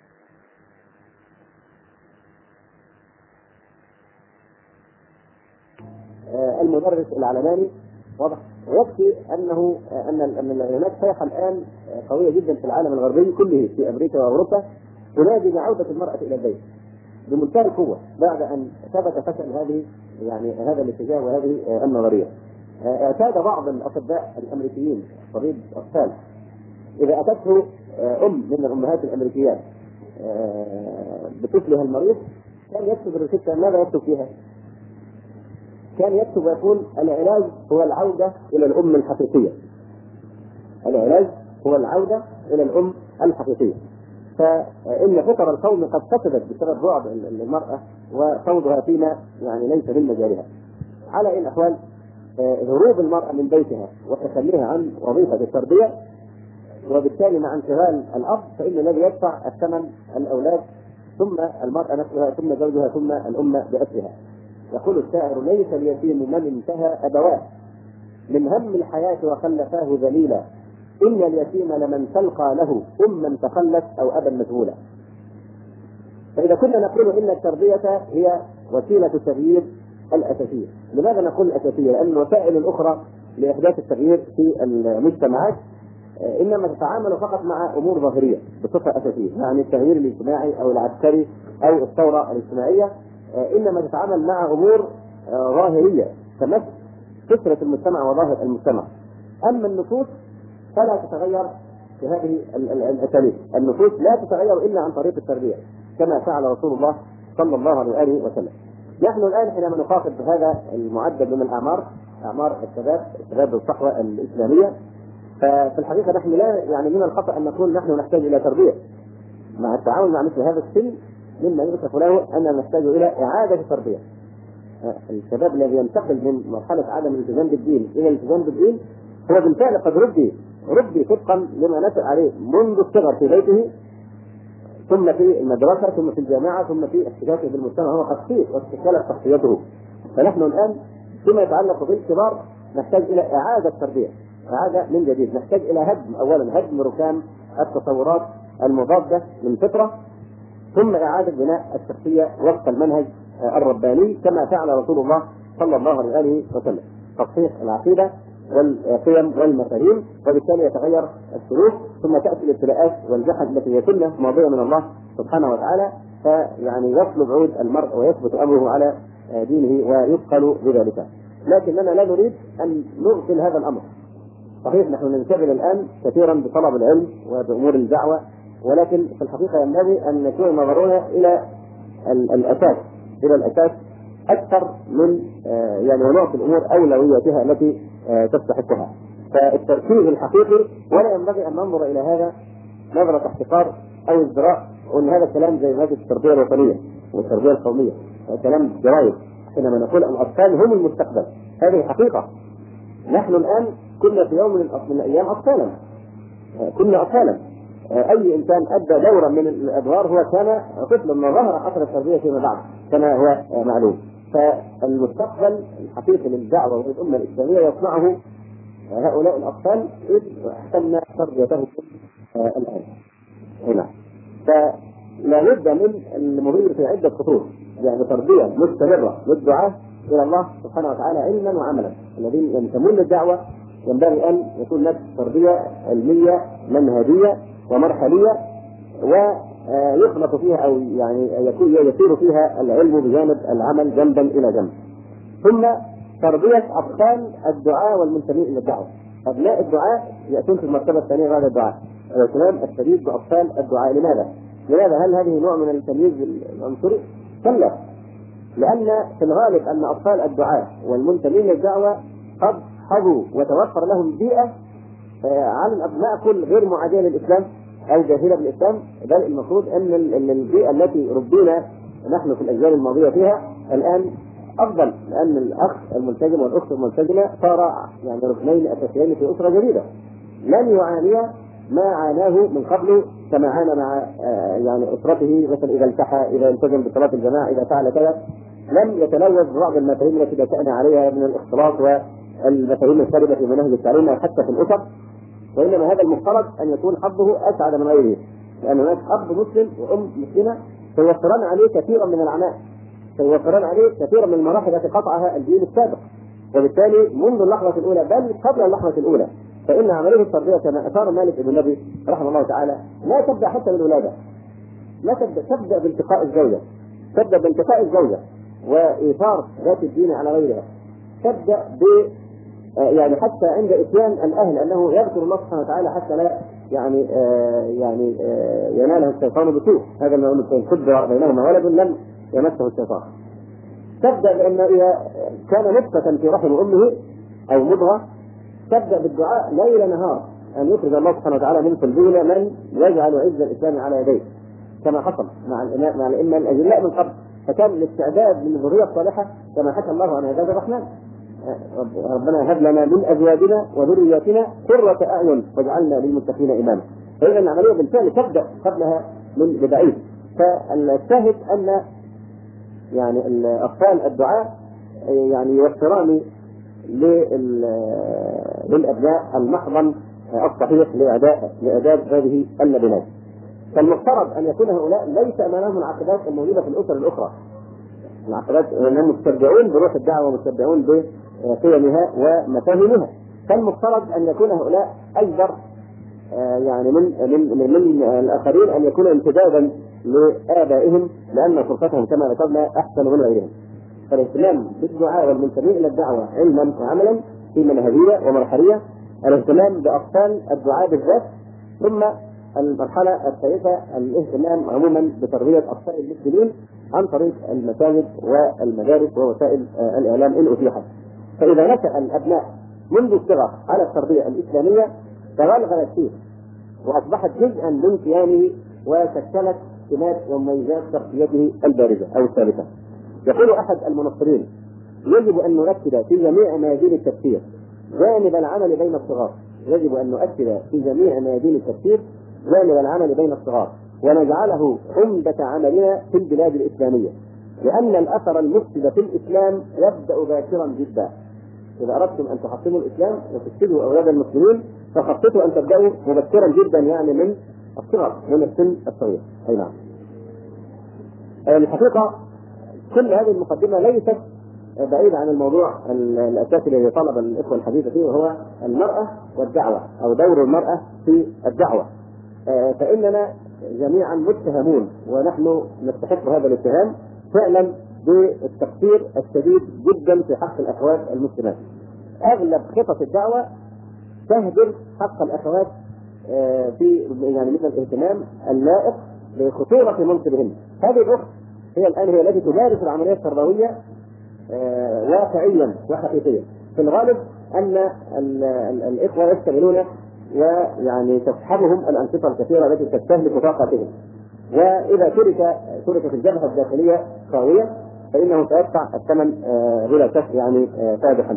المدرس العلماني واضح، ويكفي أن هناك صيحة الآن قوية جدا في العالم الغربي كله في أمريكا وأوروبا تنادي بعودة المرأة إلى البيت بمنتهى القوة بعد أن ثبت فشل هذا الاتجاه وهذه النظرية. اعتاد بعض الأطباء الأمريكيين طبيب أطفال إذا أتته أم من الأمهات الأمريكيات بطفلها المريض كان يكتب الروشتة. ماذا يكتب فيها؟ كان يكتب ويقول العلاج هو العودة إلى الأم الحقيقية. العلاج هو العودة إلى الأم الحقيقية. فإن فطر القوم قد فسدت بسبب بعد المرأة وصوتها فيما ليس من مجالها. على أي الأحوال هروب المرأة من بيتها وتخليها عن وظيفة التربية وبالتالي مع انشغال الأب، فإن الذي يدفع الثمن الأولاد ثم المرأة نفسها ثم زوجها ثم الأمة بأسرها. يقول الشاعر ليس اليتيم من انتهى أبواه من هم الحياة وخلفاه ذليلا، إن اليتيم لمن تلقى له أما تخلت أو أبا مجهولا. فإذا كنا نقول إن التربية هي وسيلة التغيير الأساسية، لماذا نقول الأساسية؟ لأن الوسائل الأخرى لإحداث التغيير في المجتمعات إنما تتعامل فقط مع أمور ظاهرية بصفة أساسية، يعني التغيير الاجتماعي أو العسكري أو الثورة الاجتماعية إنما تتعامل مع أمور ظاهرية تمس فكرة المجتمع وظاهر المجتمع. أما النفوس فلا تتغير في هذه الأساليب، النفوس لا تتغير إلا عن طريق التربية كما فعل رسول الله صلى الله عليه وآله وسلم. نحن الآن حينما نخاطب بهذا المعدل من الأعمار، أعمار الشباب الصحوة الإسلامية، ففي الحقيقة نحن لا يعني من الخطأ أن نقول نحن نحتاج إلى تربية. مع التعامل مع مثل هذا السن مما يوصف له أننا نحتاج إلى إعادة التربية. الشباب الذي ينتقل من مرحلة عدم الالتزام بالدين إلى الالتزام بالدين هو بالفعل قد ربي طبقا لما نشأ عليه منذ الصغر في بيته، ثم في المدرسة، ثم في الجامعة، ثم في احتكاكه بالمجتمع، هو قد فيه واستكملت شخصيته. فنحن الآن فيما يتعلق بالكبار نحتاج إلى إعادة تربية، إعادة من جديد، نحتاج إلى هدم، أولا هدم ركام التصورات المضادة للفطرة، ثم إعادة بناء الشخصية وفق المنهج الرباني كما فعل رسول الله صلى الله عليه وسلم، تصحيح العقيدة والقيم والمفاهيم، وبالتالي يتغير السلوك، ثم تأتي الابتلاءات والجحد التي هي كلها ماضية من الله سبحانه وتعالى، فيعني يطلب عود المرء ويثبت أمره على دينه ويثقل بذلك. لكننا لا نريد أن نغفل هذا الأمر. صحيح نحن ننشغل الآن كثيرا بطلب العلم وبأمور الدعوة، ولكن في الحقيقة ينبغي أن نكون نظرنا إلى الأساس أكثر من يعني ونعطي الأمور أولوياتها التي تستحقها. فالتركيز الحقيقي، ولا ينبغي أن ننظر إلى هذا نظرة احتقار أو ازدراء، وأن هذا الكلام زي مادة التربية الوطنية والتربية القومية، كلام جرايد. حينما نقول الأطفال هم المستقبل هذه حقيقة. نحن الآن كنا في يوم من الأيام أطفالا، كنا أطفالا. أي إنسان أدى دورا من الأدوار هو كان طفلا، ما ظهر أثر التربية فيما بعد كما هو معلوم. فالمستقبل الحقيقي للدعوة والأمة الإسلامية يصنعه هؤلاء الأطفال إذ أحسننا تربيتهم الآن هنا. فلا بد من المضي في عدة خطوط، يعني تربية مستمرة للدعاة إلى الله سبحانه وتعالى علما وعملا. الذين ينتمون للدعوة ينبغي أن يكون لك تربية علمية منهجية ومرحلية، ويخلط فيها أو يعني يسير فيها العلم بجانب العمل جنبا إلى جنب. ثم تربية أطفال الدعاء والمنتمين إلى الدعوة. أبناء الدعاء يأتون في المرتبة الثانية بعد الدعاء، الاهتمام الشديد بأطفال الدعاء. لماذا؟ هل هذه نوع من التمييز العنصري؟ كلا، لأن في الغالب أن أطفال الدعاء والمنتمين للدعوة قد حظوا وتوفر لهم بيئة على الأبناء كل غير معادية للإسلام أو جاهلة بالإسلام، بل المفروض أن البيئة التي ربينا نحن في الأجيال الماضية فيها الآن أفضل، لأن الأخ الملتزم والأخت الملتزمة صار يعني ركنين أساسيين في أسرة جديدة لن يعاني ما عاناه من قبل، كما عانى مع يعني أسرته مثلا إذا التحى، إذا التزم بصلاة الجماعة، إذا فعل كذا، لم يتلوث ببعض المفاهيم التي بدأنا عليها من الاختلاط والمفاهيم السابقة في مناهج التعليم حتى في الأسر. وإنما هذا المفترض أن يكون حظه أسعد من غيره، لأن هناك أب مسلم وأم مسلمة سيوفران عليه كثيرا من العناء، سيوفران عليه كثيرا من المراحل التي قطعها الجيل السابق. وبالتالي منذ اللحظة الأولى بل قبل اللحظة الأولى فإن عملية التربية كما أشار مالك بن النبي رحمه الله تعالى لا تبدأ حتى من الولادة، لا تبدأ بانتقاء الزوجة، تبدأ بانتقاء الزوجة وإيثار ذات الدين على غيرها، تبدأ يعني حتى عند إتيان الأهل أنه يذكر الله سبحانه وتعالى حتى لا يناله الشيطان بسوء. هذا ما يقول خد بينهما ولد لم يمسه الشيطان. تبدأ بأن إذا كان نطفة في رحم أمه أو مضغة تبدأ بالدعاء ليل نهار أن يخرج الله سبحانه وتعالى من قلبنا من يجعل عز الإسلام على يديه، كما حصل مع الأئمة الأجلاء من قبل. فكان الاستعداد للذرية الصالحة كما حكى الله عن عباد الرحمن: ربنا هب لنا من أزواجنا وذرياتنا قرة أعين واجعلنا للمتقين إماما. فإذا العملية بالفعل تبدأ قبلها من بداية. فالشاهد أن يعني أطفال الدعاء يعني يوفران للأبناء المحضن الصحيح لأداء هذه اللبنات. فالمفترض أن يكون هؤلاء ليس أمامهم العقبات الموجودة في الأسر الأخرى، العقبات أنهم متبعون بروح الدعوة ومتبعون بقيمها ومفاهيمها. فالمفترض أن يكون هؤلاء أجدر يعني من الآخرين أن يكونوا امتدادا لآبائهم، لأن فرصتهم كما ذكرنا أحسن من غيرهم. فالاهتمام بالدعاء والمنتمين إلى الدعوة علما وعملا في منهجية ومرحلية، الاهتمام بأطفال الدعاء بالذات، ثم المرحلة الثالثة الاهتمام عموما بتربية أطفال المسلمين عن طريق المساجد والمدارس ووسائل الإعلام إن أتيحت. فإذا نشأ الأبناء منذ الصغر على التربية الإسلامية تغلغلت فيه وأصبحت جزءا من كيانه وشكلت سمات ومميزات شخصيته البارزة أو الثابتة. يقول أحد المنصرين: يجب أن نركز في جميع ميادين التفسير جانب العمل بين الصغار، يجب أن نؤكد في جميع ميادين التفسير جانب العمل بين الصغار ونجعله عمدة عملنا في البلاد الإسلامية، لأن الأثر المفسد في الإسلام يبدأ باكرا جدا. إذا أردتم أن تحطموا الإسلام وتفسدوا أولاد المسلمين فخططوا أن تبدأوا مبكرا جدا، يعني من الصغر، من السن الصغير. أي نعم. الحقيقة كل هذه المقدمة ليست بعيد عن الموضوع الأساسي الذي طلب الإخوة الحديث فيه، وهو المرأة والدعوة أو دور المرأة في الدعوة. فإننا جميعا متهمون ونحن نستحق هذا الاتهام فعلا بالتقصير الشديد جدا في حق الأخوات المسلمات. أغلب خطط الدعوة تهدر حق الأخوات في يعني مثل الاهتمام اللائق بخطورة منصبهن. هذه الأخت هي الآن هي التي تمارس العملية التربوية واقعيا وحقيقيا. في الغالب أن الإخوة يشتغلون ويعني تسحبهم الأنشطة الكثيرة التي تستهلك طاقتهم، وإذا تركت الجبهة الداخلية خاوية فإنه سيدفع الثمن بلا شك يعني فادحا.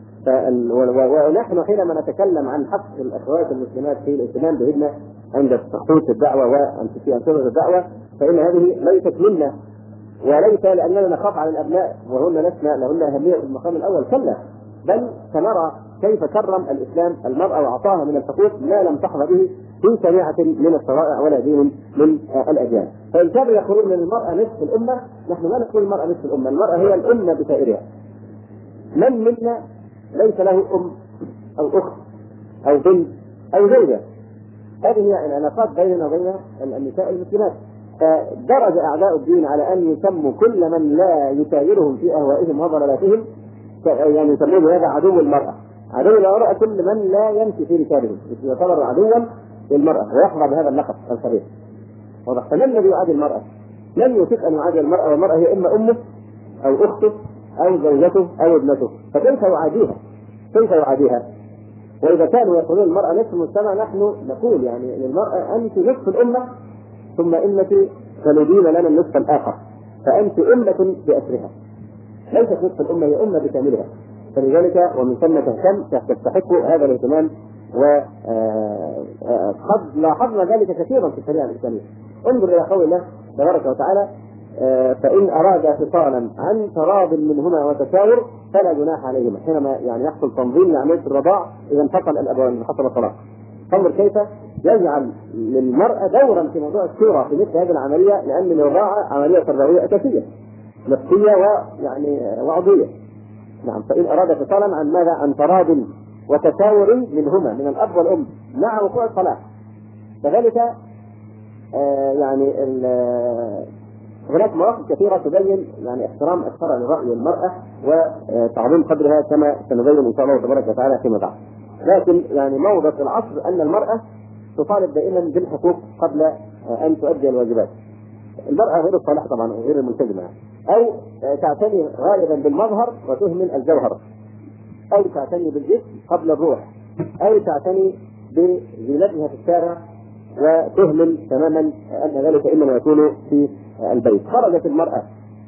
ونحن حينما نتكلم عن حق الأخوات المسلمات في الاهتمام بهن عند تخطيط الدعوة وفي أنشطة الدعوة، فإن هذه ليست منا، وليس لأننا نخاف على الأبناء وهن لسنا لهن أهمية في المقام الأول، كلا، بل سنرى كيف كرم الإسلام المرأة وأعطاها من الحقوق ما لم تحظى به في شريعة من الشرائع ولا دين من الأديان. فإن كانوا يقولون من المرأة نصف الأمة، نحن لا نقول المرأة نصف الأمة، المرأة هي الأمة بسائرها. من منا ليس له أم أو أخت أو بنت أو زوجة؟ هذه هي العلاقات بيننا وبين النساء المسلمات. فدرج أعداء الدين على أن يسموا كل من لا يسايرهم في أهوائهم وضلالاتهم، يعني يسمون هذا عدو المرأة. عدو المرأة كل من لا يمشي في ركابهم يعتبر عدوا للمرأة ويحظى بهذا اللقب الخبيث. واضح؟ فمن الذي يعادي المرأة؟ لن يطيق أن يعادي المرأة، والمرأة هي إما أمه أو أخته أو زوجته أو ابنته، فكيف يعاديها؟ كيف يعاديها؟ وإذا كانوا يقولون المرأة نصف المجتمع، نحن نقول يعني للمرأة أنت نصف الأمة، ثم إنك تلدين لنا النصف الآخر، فأنت أمة بأسرها، ليست نصف الأمة، هي أمة بكاملها. فلذلك ومن ثم تستحق هذا الاهتمام، وقد لاحظنا ذلك كثيرا في الشريعة الإسلامية. انظر إلى قول الله تبارك وتعالى: فإن أراد فصالا عن تراض منهما وتشاور فلا جناح عليهما. حينما يعني يحصل تنظيم لعملية الرضاع إذا انفصل الأبوان حصل الطلاق. انظر كيف يجعل للمرأة دورا في موضوع الشورى في مثل هذه العملية، لأن الرضاعة عملية تربوية أساسية نفسية ويعني وعضوية. نعم. فإن أراد فصالا عن ماذا؟ عن تراض وتشاور منهما، من الأب والأم، مع وقوع الطلاق. كذلك يعني هناك مواقف كثيرة تبين يعني احترام الشرع لرأي المرأة وتعظيم قدرها كما سنبين إن شاء الله تبارك وتعالى فيما بعد. لكن يعني موضع العصر أن المرأة تطالب دائما بالحقوق قبل أن تؤدي الواجبات. المرأة غير الصالحة طبعا وغير الملتزمة، أو تعتني غالبا بالمظهر وتهمل الجوهر، أو تعتني بالجسم قبل الروح، أو تعتني بزينتها في الشارع وتهمل تماما أن ذلك إنما يكون في البيت. خرجت المرأة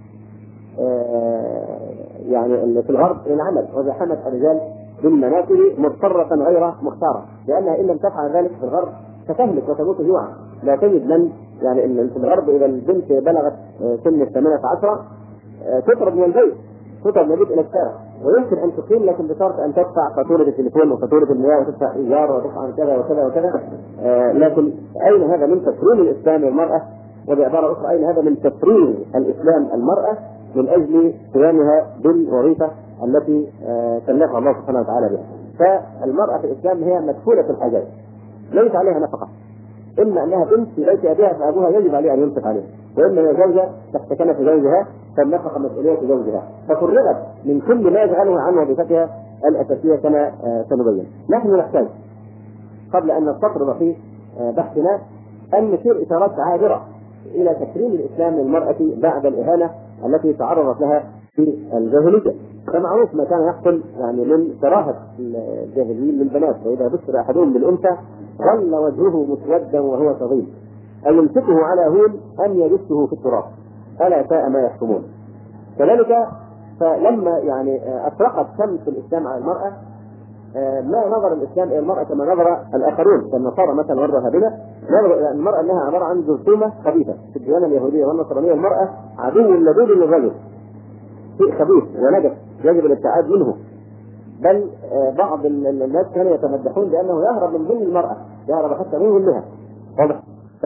يعني في الغرب للعمل وزحمت الرجال بالمناكب مضطرة غير مختارة، لأنها إن لم تفعل ذلك في الغرب فتهلك وتموت جوعا. لا تجد من يعني في الغرب إذا البنت بلغت سن 18 تطرد من البيت، تطرد من البيت إلى الشارع، ويمكن ان تقيم لكن بشرط ان تدفع فاتوره التليفون وفاتوره المياه وتدفع ايجار وتدفع كذا وكذا وكذا. لكن اين هذا من تكريم الاسلام للمراه؟ وبعباره اخرى اين هذا من تفريغ الاسلام المراه من اجل قيامها بالوظيفه التي كلفها الله سبحانه وتعالى بها. فالمراه في الاسلام هي مكفوله الحاجات، ليس عليها نفقه، اما انها بنت في بيت ابيها فابوها يجب عليه ان ينفق عليها، واما هي زوجه تحت كنف زوجها فالنفقه مسؤوليه زوجها، ففرغت من كل ما يجعلها عن وظيفتها الاساسيه كما سنبين. نحن نحتاج قبل ان نستطرد في بحثنا ان نشير اشارات عابره الى تكريم الاسلام للمراه بعد الاهانه التي تعرضت لها في الجاهليه. فمعروف ما كان يحصل يعني من كراهه الجاهليين للبنات، واذا بشر احدهم بالانثى ظل وجهه مسودا وهو صغير، أن يمسكه على هون أن يدسه في التراب، ألا ساء ما يحكمون. كذلك فلما يعني أشرقت شمس الإسلام على المرأة ما نظر الإسلام إلى المرأة كما نظر الآخرون كالنصارى مثلا والرهبنة، نظروا إلى المرأة أنها عبارة عن جرثومة خبيثة. في الديانة اليهودية والنصرانية المرأة عدو لدود للرجل، شيء خبيث ونجس يجب الابتعاد منه. بل بعض الناس كانوا يتمدحون بأنه يهرب من ظل المرأة، يهرب حتى من ظلها. واضح؟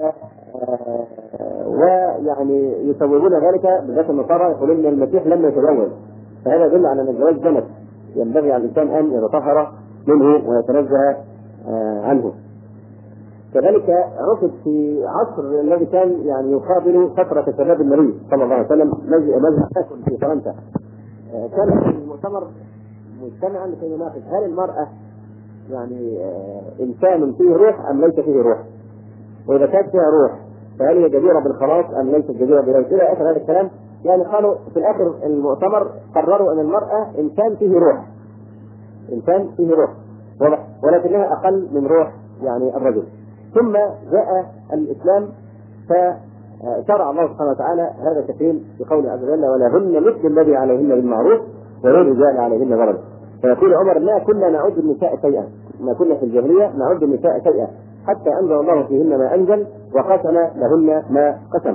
ويعني يسوغون ذلك بالذات النصارى، يقولون ان المسيح لم يتزوج، فهذا يدل على ان الزواج جنس، ينبغي على الانسان ان يتطهر منه ويتنزه عنه. كذلك رفض في عصر الذي كان يعني يقابل فتره شباب النبي صلى الله عليه وسلم مجلس تاكل في فرنسا، كان المؤتمر مجتمعا لكي يناقش هل المراه يعني انسان فيه روح ام ليس فيه روح، واذا كانت فيها روح فهل هي جديره بالخلاص ام ليست جديره بالخلاص، الى اخر هذا الكلام. يعني قالوا في الاخر المؤتمر قرروا ان المراه انسان فيه روح، انسان فيه روح ولكنها اقل من روح يعني الرجل. ثم جاء الاسلام فشرع الله سبحانه وتعالى هذا التكريم بقوله عز وجل: ولهن مثل الذي عليهن بالمعروف وللرجال عليهن درجه. فيقول عمر: ما كنا نعد النساء شيئا، ما كنا في الجاهليه نعد النساء شيئا حتى انزل الله فيهن ما انزل وقسم لهن ما قسم.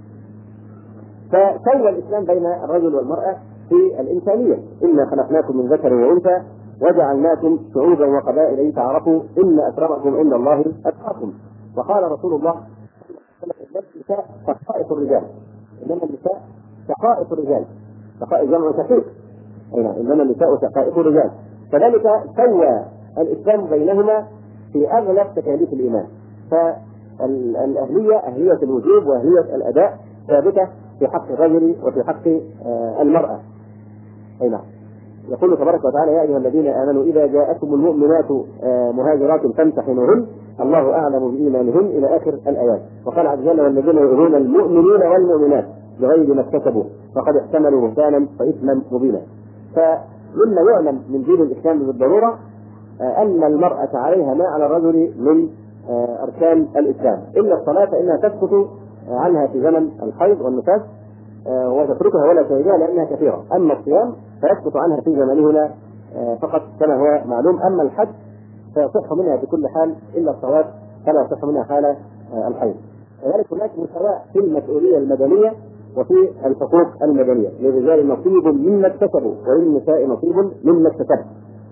فسوى الاسلام بين الرجل والمراه في الانسانيه: انا خلقناكم من ذكر وانثى وجعلناكم شعوبا وقبائل لتعارفوا ان اكرمكم عند الله اتقاكم. وقال رسول الله: النساء شقائق الرجال، انما النساء شقائق الرجال، شقائق جمع شقيق، انما النساء شقائق الرجال. كذلك سوى الاسلام بينهما في اغلب تكاليف الايمان، فالاهليه اهليه الوجوب واهليه الاداء ثابته في حق الرجل وفي حق المراه. اي نعم. يقول تبارك وتعالى: يا ايها الذين امنوا اذا جاءتكم المؤمنات مهاجرات فامتحنوهن الله اعلم بايمانهن الى اخر الايات. وقال عز وجل: والذين يؤذون المؤمنين والمؤمنات بغير ما اكتسبوا فقد احتملوا بهتانا واثما مبينا. فمما يعلم من دين الاسلام بالضروره ان المراه عليها ما على الرجل من اركان الاسلام، الا الصلاه فانها تسقط عنها في زمن الحيض والنفاس وتتركها ولا تهجها لانها كثيره، اما الصيام فيسقط عنها في زمنهما فقط كما هو معلوم، اما الحج فيصح منها بكل حال الا الصلاه فلا يصح منها حال الحيض. لذلك هناك مساواه في المسؤوليه المدنيه وفي الحقوق المدنيه، للرجال نصيب مما اكتسبوا وللنساء نصيب مما اكتسبوا.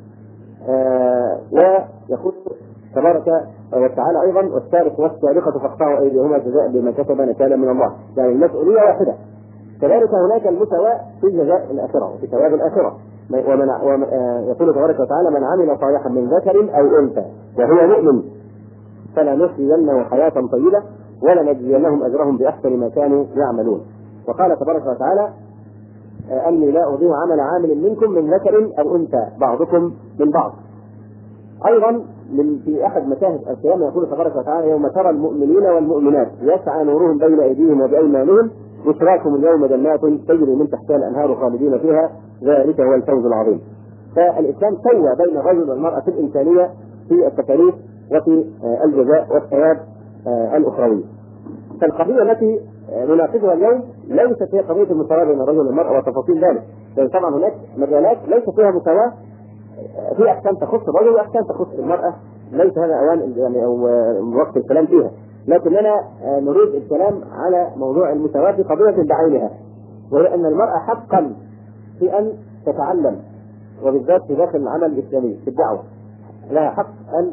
ويقول تبارك وتعالى ايضا: والسارق والسارقه فاقطعوا ايديهما جزاء بما كسبا نكالا من الله، يعني المسؤوليه واحده. كذلك هناك المساواة في جزاء الآخرة وفي ثواب الآخرة. يقول تبارك وتعالى: من عمل صالحا من ذكر أو أنثى وهو مؤمن فلنحيينه حياة طيبة ولنجزينهم أجرهم بأحسن ما كانوا يعملون. وقال تبارك وتعالى: أني لا أضيع عمل عامل منكم من ذكر أو أنثى بعضكم من بعض. أيضا في أحد مشاهد القيامة يقول تبارك وتعالى: يوم ترى المؤمنين والمؤمنات يسعى نورهم بين أيديهم وبأيمانهم بشراكم اليوم جنات تجري من تحتها الأنهار خالدين فيها ذلك هو الفوز العظيم. فالإسلام سوى بين الرجل والمرأة في الإنسانية في التكاليف وفي الجزاء والثواب الأخروي. فالقضية التي نناقشها اليوم ليست هي قضية المساواة بين الرجل والمرأة وتفاصيل ذلك، لأن طبعا هناك مجالات ليس فيها مساواة، في أحكام تخص الرجل وأحكام تخص المرأة، ليس هذا أوان يعني أو وقت الكلام فيها، لكننا نريد الكلام على موضوع المساواة في قضية بعينها، وهي أن المرأة حقا في أن تتعلم وبالذات في داخل العمل الإسلامي في الدعوة لها حق أن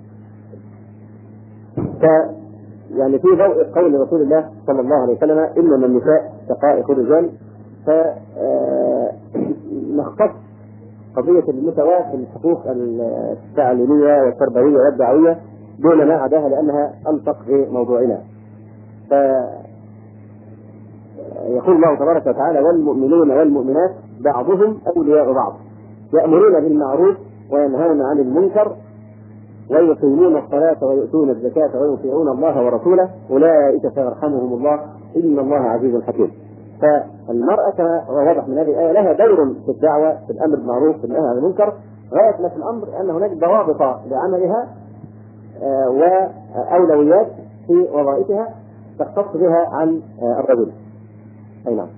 يعني في ضوء قول رسول الله صلى الله عليه وسلم إنما النساء شقائق الرجال، فنختص قضية المساواة في الحقوق التعليمية والتربوية والدعوية دون ما عداها لأنها ألصق بموضوعنا. يقول الله تبارك وتعالى والمؤمنون والمؤمنات بعضهم أولياء بعض يأمرون بالمعروف وينهون عن المنكر ويقيمون الصلاة ويؤتون الزكاة ويطيعون الله ورسوله أولئك سيرحمهم الله إن الله عزيز حكيم. فالمرأة كما واضح من هذه الآية لها دور في الدعوة في الأمر بالمعروف في النهي عن المنكر، غاية ما في الأمر أن هناك ضوابط لعملها وأولويات في وظائفها تختص بها عن الرجل. أي نعم.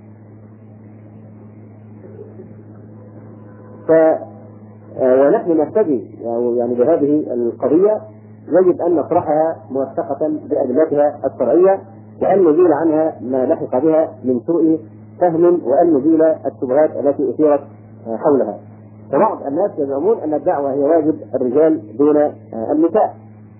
ونحن نهتدي يعني بهذه القضية يجب أن نطرحها موثقة بأدلتها الشرعية وأن نزيل عنها ما لحق بها من سوء فهم وأن نزيل الشبهات التي أثيرت حولها. فبعض الناس يزعمون أن الدعوة هي واجب الرجال دون النساء،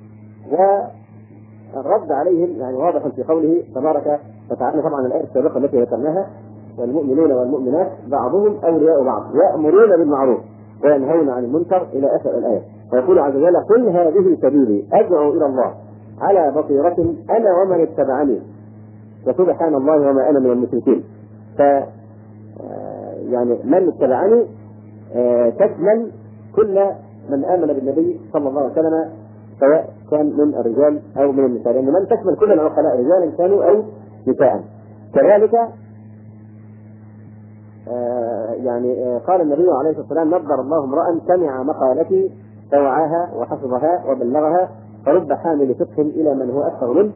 والرد عليهم يعني واضح في قوله تبارك وتعالى طبعا الآية السابقة التي ذكرناها والمؤمنون والمؤمنات بعضهم أولياء بعض يأمرون بالمعروف وينهون عن المنكر إلى آخر الآية. ويقول عز وجل قل هذه سبيلي أدعو إلى الله على بصيرة أنا ومن اتبعني وسبحان الله وما أنا من المشركين. يعني من اتبعني تشمل كل من آمن بالنبي صلى الله عليه وسلم سواء كان من الرجال أو من النساء، لأن من تشمل كل العقلاء رجالا كانوا أو نساء. كذلك يعني قال النبي عليه الصلاة والسلام نظر الله امرأ سمع مقالتي فوعاها وحفظها وبلغها فرب حامل فقه إلى من هو أكثر منه.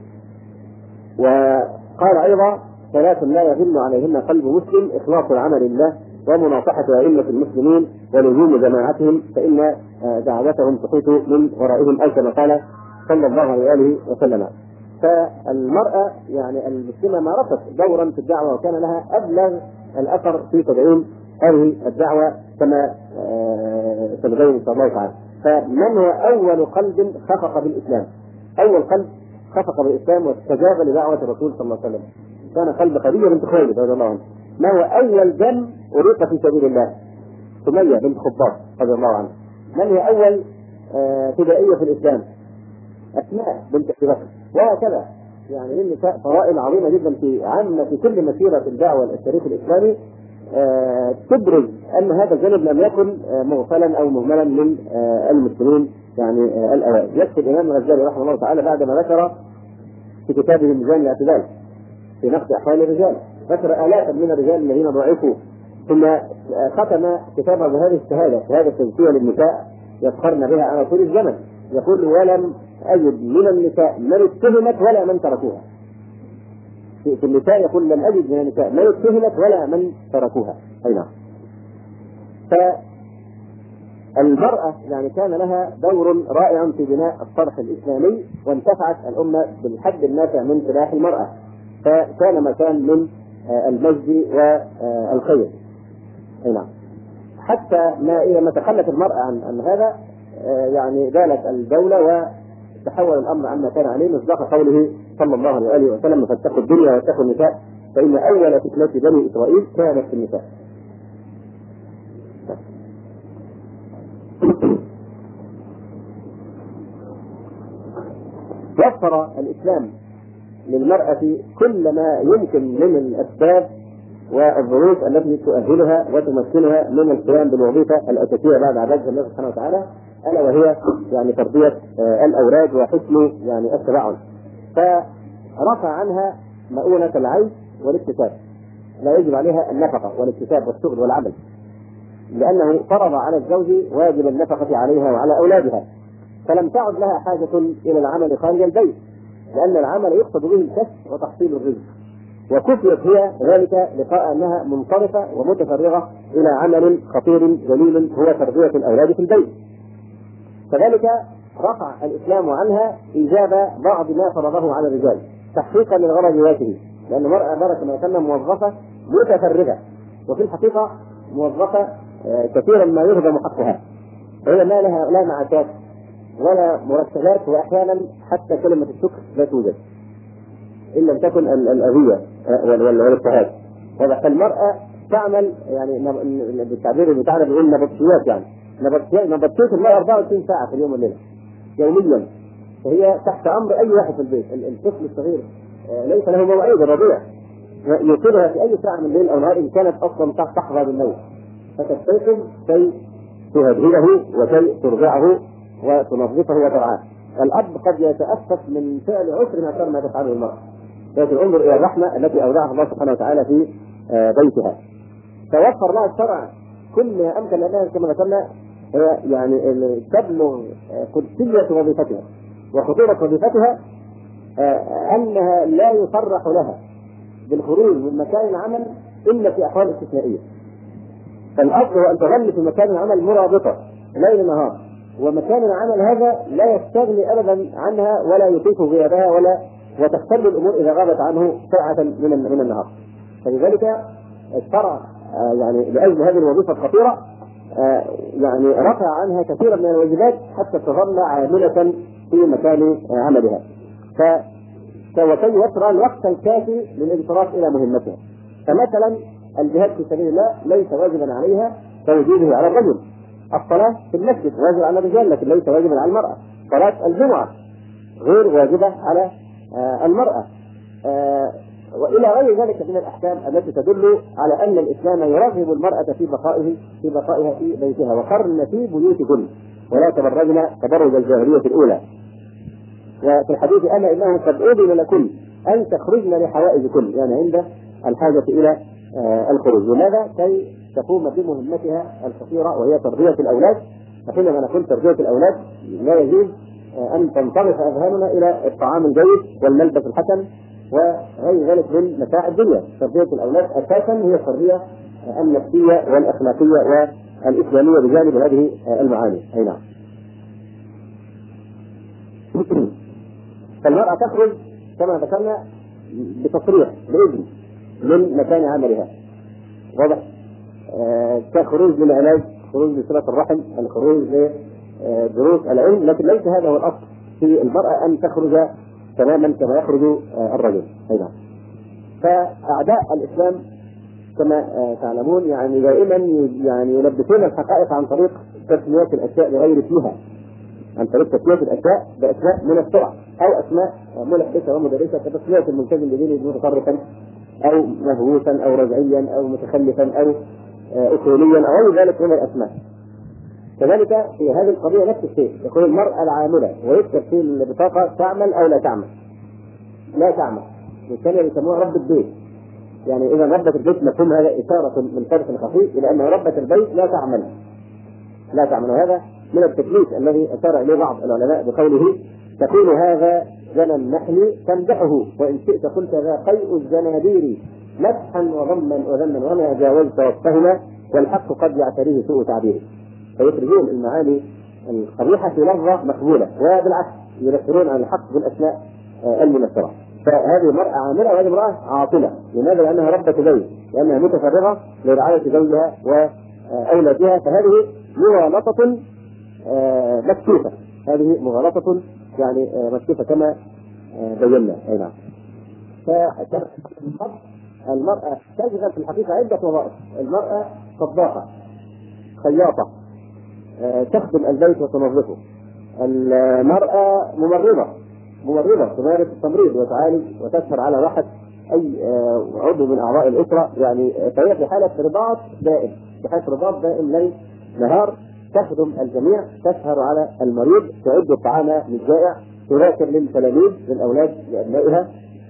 وقال أيضا ثلاث لا يغل عليهن قلب مسلم إخلاص العمل لله ومناصحة أئمة المسلمين ولزوم جماعتهم فإن دعوتهم تحيط من ورائهم أو كما قال صلى الله عليه وسلم. فالمرأة يعني المسلمة مارست دورا في الدعوة وكان لها أبلغ الأثر في تدعيم هذه الدعوة كما سنبين إن شاء الله تعالى. فمن هو أول قلب خفق بالإسلام؟ أول قلب خفق بالإسلام واستجاب لدعوة الرسول صلى الله عليه وسلم كان قلب خديجة بنت خويلد رضي الله عنها. ما هو أول دم أريق في سبيل الله؟ سمية بنت خباب رضي الله عنها. من هي أول فدائية في الإسلام؟ أسماء بنت أبي بكر. وهكذا يعني للنساء فضائل عظيمة جدا في عامة في كل مسيرة الدعوة التاريخ الإسلامي تبرز أن هذا الجانب لم يكن مغفلا أو مهملا من المسلمين يعني الأوائل. يكفي الإمام الغزالي رحمه الله تعالى بعدما ذكر في كتابه ميزان الاعتدال في نقد أحوال الرجال ذكر آلاف من الرجال الذين ضعفوا ثم ختم كتابه بهذه الشهادة التزكية للنساء يفخرن بها على طول الزمن. يقول ولم أجد من النساء من اتهمت ولا من تركوها. في النساء يقول لم أجد من النساء من اتهمت ولا من تركوها. أي نعم. فالمرأة يعني كان لها دور رائع في بناء الصرح الإسلامي وانتفعت الأمة بالحد النافع من سلاح المرأة فكان مكان من المجد والخير. أي نعم. حتى ما إذا ما تخلت المرأة عن هذا يعني زالت الدولة وتحول الأمر عما كان عليه مصداق قوله صلى الله عليه وسلم فاتقوا الدنيا واتقوا النساء فإن أول فتنة بني إسرائيل كانت في النساء. وفر الإسلام للمرأة كل ما يمكن من الأسباب والظروف التي تؤهلها وتمكنها من القيام بالوظيفة الأساسية بعد عبادة الله سبحانه وتعالى ألا وهي يعني تربية الأولاد وحسن يعني التبعهم. فرفع عنها مؤونة العيش والاكتساب لا يجب عليها النفقة والاكتساب والشغل والعمل لأنه فرض على الزوج واجب النفقة عليها وعلى أولادها فلم تعد لها حاجة إلى العمل خارج البيت لأن العمل يقصد به الكسب وتحصيل الرزق وكفيت هي ذلك لقاء أنها منصرفة ومتفرغة إلى عمل خطير جليل هو تربية الأولاد في البيت. كذلك رفع الإسلام عنها إيجاب بعض ما فرضه على الرجال تحقيقا للغرض ذاته لأن المرأة كما كنا موظفة متفرغة وفي الحقيقة موظفة كثيرا ما يهضم حقها، وهي ما لها لا معاشات ولا مرتبات، واحيانا حتى كلمه الشكر لا توجد ان لم تكن الاذيه والاضطهاد. فالمراه تعمل يعني بالتعبير بتاعنا بنقول نبطشيات، يعني نبطشية المرأة 24 ساعة في اليوم والليلة يوميا، فهي تحت امر اي واحد في البيت. الطفل الصغير ليس له مواعيد الرضيع، يوصلها في اي ساعة من الليل او النهار ان كانت اصلا تحظى بالنوم، فتستيقظ كي تهدئه وكي ترضعه وتنظفه وترعاه. الاب قد يتأسف من فعل عسر ما كان ما تفعله المرأة، لكن انظر الى الرحمة التي اودعها الله سبحانه وتعالى في بيتها. توفر لها الشرع كل ما امكن لانها كما ذكرنا هي يعني تبلغ قدسية وظيفتها وخطورة وظيفتها، انها لا يصرح لها بالخروج من مكان العمل الا في احوال استثنائية. فالاصل هو ان تظل في مكان العمل مرابطة ليل نهار، ومكان العمل هذا لا يستغني ابدا عنها ولا يطيق غيابها وتختل الامور اذا غابت عنه ساعة من النهار. فلذلك الشرع يعني لاجل هذه الوظيفة الخطيرة يعني رفع عنها كثيرا من الواجبات حتى تظل عاملة في مكان عملها، وكي يسرى الوقت الكافي للانصراف الى مهمتها. فمثلا الجهاد في سبيل الله ليس واجبا عليها كوجوبه على الرجل، الصلاة في المسجد واجب على الرجال لكن ليس واجبا على المرأة، صلاة الجمعة غير واجبة على المرأة، والى غير ذلك من الاحكام التي تدل على ان الاسلام يرغب المرأة في بقائها في بيتها، وقرن في بيوتكن ولا تبرجن تبرج الجاهلية الاولى. وفي الحديث انا انه قد اذن لكن ان تخرجن لحوائجكن، يعني عند الحاجة الى الخروج. لماذا؟ كي تقوم بمهمتها الخطيرة وهي تربية الاولاد. فحينما نقول تربية الاولاد لا يجوز ان تنطلق اذهاننا الى الطعام الجيد والملبس الحسن وغير ذلك من متاع الدنيا. تربية الأولاد أساسا هي التربية النفسية والأخلاقية والإسلامية بجانب هذه المعاني. أي نعم. فالمرأة تخرج كما ذكرنا بتصريح بإذن من مكان عملها، واضح؟ كخروج للعلاج، خروج لصلة الرحم، الخروج لدروس العلم، لكن ليس هذا هو الأصل في المرأة أن تخرج تماما كما يخرج الرجل. أيضا فأعداء الإسلام كما تعلمون يعني دائما يعني يلبسون الحقائق عن طريق تسمية الأشياء بغير اسمها، عن طريق تسمية الأشياء بأسماء من السرعة أو أسماء ملحدة ومدرسة كتسمية الملتزم بدينه متطرفا أو مهووسا أو رجعيا أو متخلفا أو أصوليا أو غير ذلك من الأسماء. كذلك في هذه القضية نفس الشيء، يقول المرأة العاملة ويكتب في البطاقة تعمل أو لا تعمل. لا تعمل بالتالي يسموها ربة بيت، يعني إذا ربة البيت مفهوم هذا إشارة من طرف خفي إلى أن ربة البيت لا تعمل. لا تعمل، وهذا من التكليف الذي أشار إليه بعض العلماء بقوله تقول هذا زنا النحل تمدحه وإن شئت قلت ذا قيء الزنادير مدحا وذما وما جاوزت وصفهما والحق قد يعتريه سوء تعبيره. فيخرجون المعاني القبيحة في لفظة مقبولة، وبالعكس يذكرون عن الحق بالأسماء المنكرة. فهذه مرأة عاملة وهذه امرأة عاطلة. لماذا؟ لأنها ربة بيت، لأنها متفرغة لرعاية زوجها وأولادها. فهذه مغالطة مكشوفة، هذه مغالطة يعني مكشوفة كما بينا. أي نعم. المرأة تشغل في الحقيقة عدة وظائف. المرأة طباخة، خياطة، تخدم البيت وتنظفه. المرأة ممرضة تمارس التمريض وتعالج وتسهر على راحة أي عضو من أعضاء الأسرة، يعني فهي في حالة رباط دائم، بحيث رباط دائم ليل نهار، تخدم الجميع، تسهر على المريض، تعد الطعام للجائع، تذاكر للتلاميذ للأولاد لأبنائها،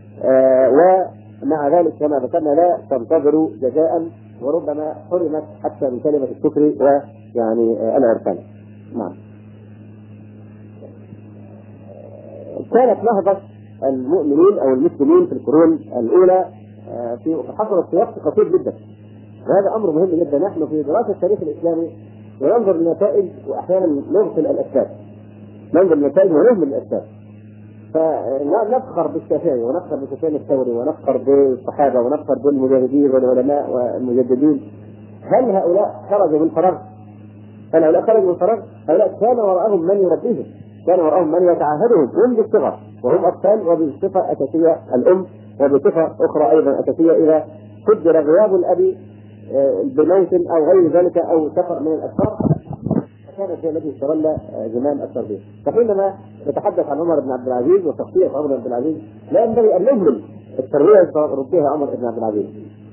ومع ذلك كما ذكرنا لا تنتظر جزاء، وربما حرمت حتى من كلمة الشكر ويعني العرفان. نعم. كانت نهضة المؤمنين أو المسلمين في القرون الأولى في حصلت في وقت قصير جدا، وهذا أمر مهم جدا. نحن في دراسة التاريخ الإسلامي وننظر للنتائج وأحيانا نغفل الأسباب، ننظر للنتائج ونهمل الأسباب. فنفخر بالشافعي ونفخر بسفيان الثوري ونفخر بالصحابة ونفخر بالمجاهدين والعلماء والمجددين هل هؤلاء خرجوا بالفراغ؟ هؤلاء كان وراءهم من يربيهم، كان وراءهم من يتعاهدهم منذ الصغر وهم أطفال، وبصفة أساسية الأم، وبصفة أخرى أيضا أساسية إذا قدر غياب الأب بموت أو غير ذلك أو سفر من الأسفار كانت هي التي تتولى زمام التربية. فحينما نتحدث عن عمر بن عبد العزيز وشخصية عمر بن عبد العزيز لا ينبغي أن نهمل التربية ربها عمر بن عبد العزيز.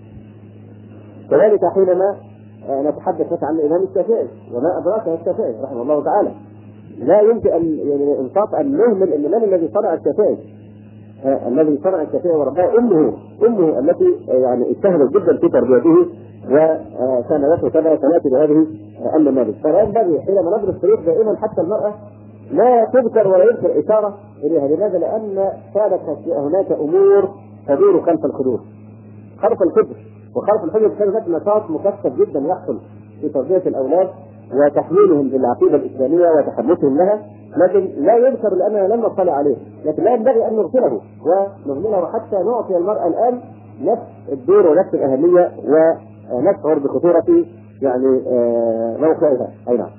كذلك حينما نتحدث مثلا عن الإمام الشافعي وما أدراك الشافعي رحمه الله تعالى، لا يمكن أن يعني إنصاف أن نهمل أن من الذي صنع الشافعي. الذي صنع الشافعي ورباه أمه التي يعني اجتهدت جدا في تربيته وكان له كذا سنأتي بهذه النماذج. فلا ينبغي حينما ندرس التاريخ دائما حتى المرأة لا تذكر ولا يذكر إشارة إليها. لماذا؟ لأن كانت هناك أمور تدور خلف الخدود، خلف الكبر وخلف الحجر. كانت نشاط مكثف جدا يحصل في تربية الأولاد وتحميلهم بالعقيدة الإسلامية وتحمسهم لها، لكن لا يذكر لأننا لم نطلع عليه. لكن لا ينبغي أن نغفله ونهمله حتى نعطي المرأة الآن نفس الدور ونفس الأهمية ونشعر بخطورة يعني موقعها. أي نعم.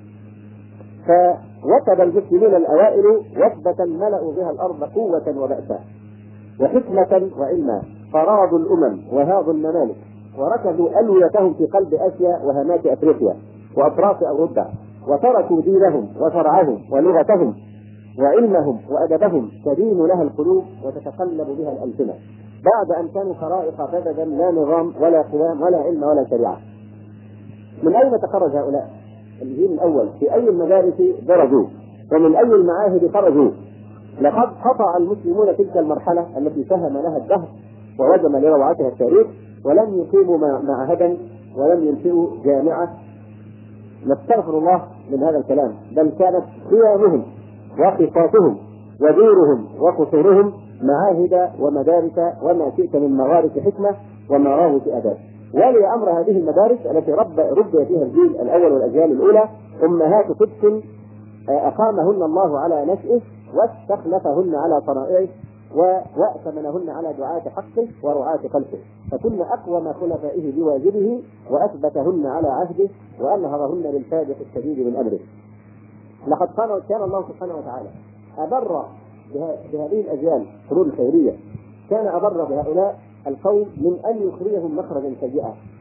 فوكب المسلمين الأوائل وثبة ملأوا بها الأرض قوة وبأسا وحكمة وعلما، فرادوا الأمم وهاضوا الممالك وركزوا ألويتهم في قلب آسيا وهامات أفريقيا وأطراف أوروبا، وتركوا دينهم وشرعهم ولغتهم وعلمهم وأدبهم تدين لها القلوب وتتقلب بها الألسنة، بعد أن كانوا خرائق بددا لا نظام ولا قيام ولا علم ولا شريعة. من أين تخرج هؤلاء؟ الجيل الأول في أي المدارس درجوا ومن أي المعاهد خرجوا؟ لقد قطع المسلمون تلك المرحلة التي سهم لها الدهر ووجم لروعتها التاريخ، ولم يقيموا معهدا ولم ينشئوا جامعة. نستغفر الله من هذا الكلام، بل كانت قيامهم وخطاتهم ودورهم وقصورهم معاهد ومدارس وما شئت من موارث حكمة ومراوث أداب. ولي أمر هذه المدارس التي ربي فيها الجيل الأول والأجيال الأولى أمهات صدق أقامهن الله على نشئه واستخلفهن على صنائعه وأثمنهن على دعاة حقه ورعاة خلقه، فكن أقوم خلفائه بواجبه وأثبتهن على عهده وأنهرهن للفادح الشديد من أمره. لقد كان الله سبحانه وتعالى أبر بهذه الأجيال قرون الخيرية، كان أبر بهؤلاء القوم من أن يخرجهم مخرجا سيئا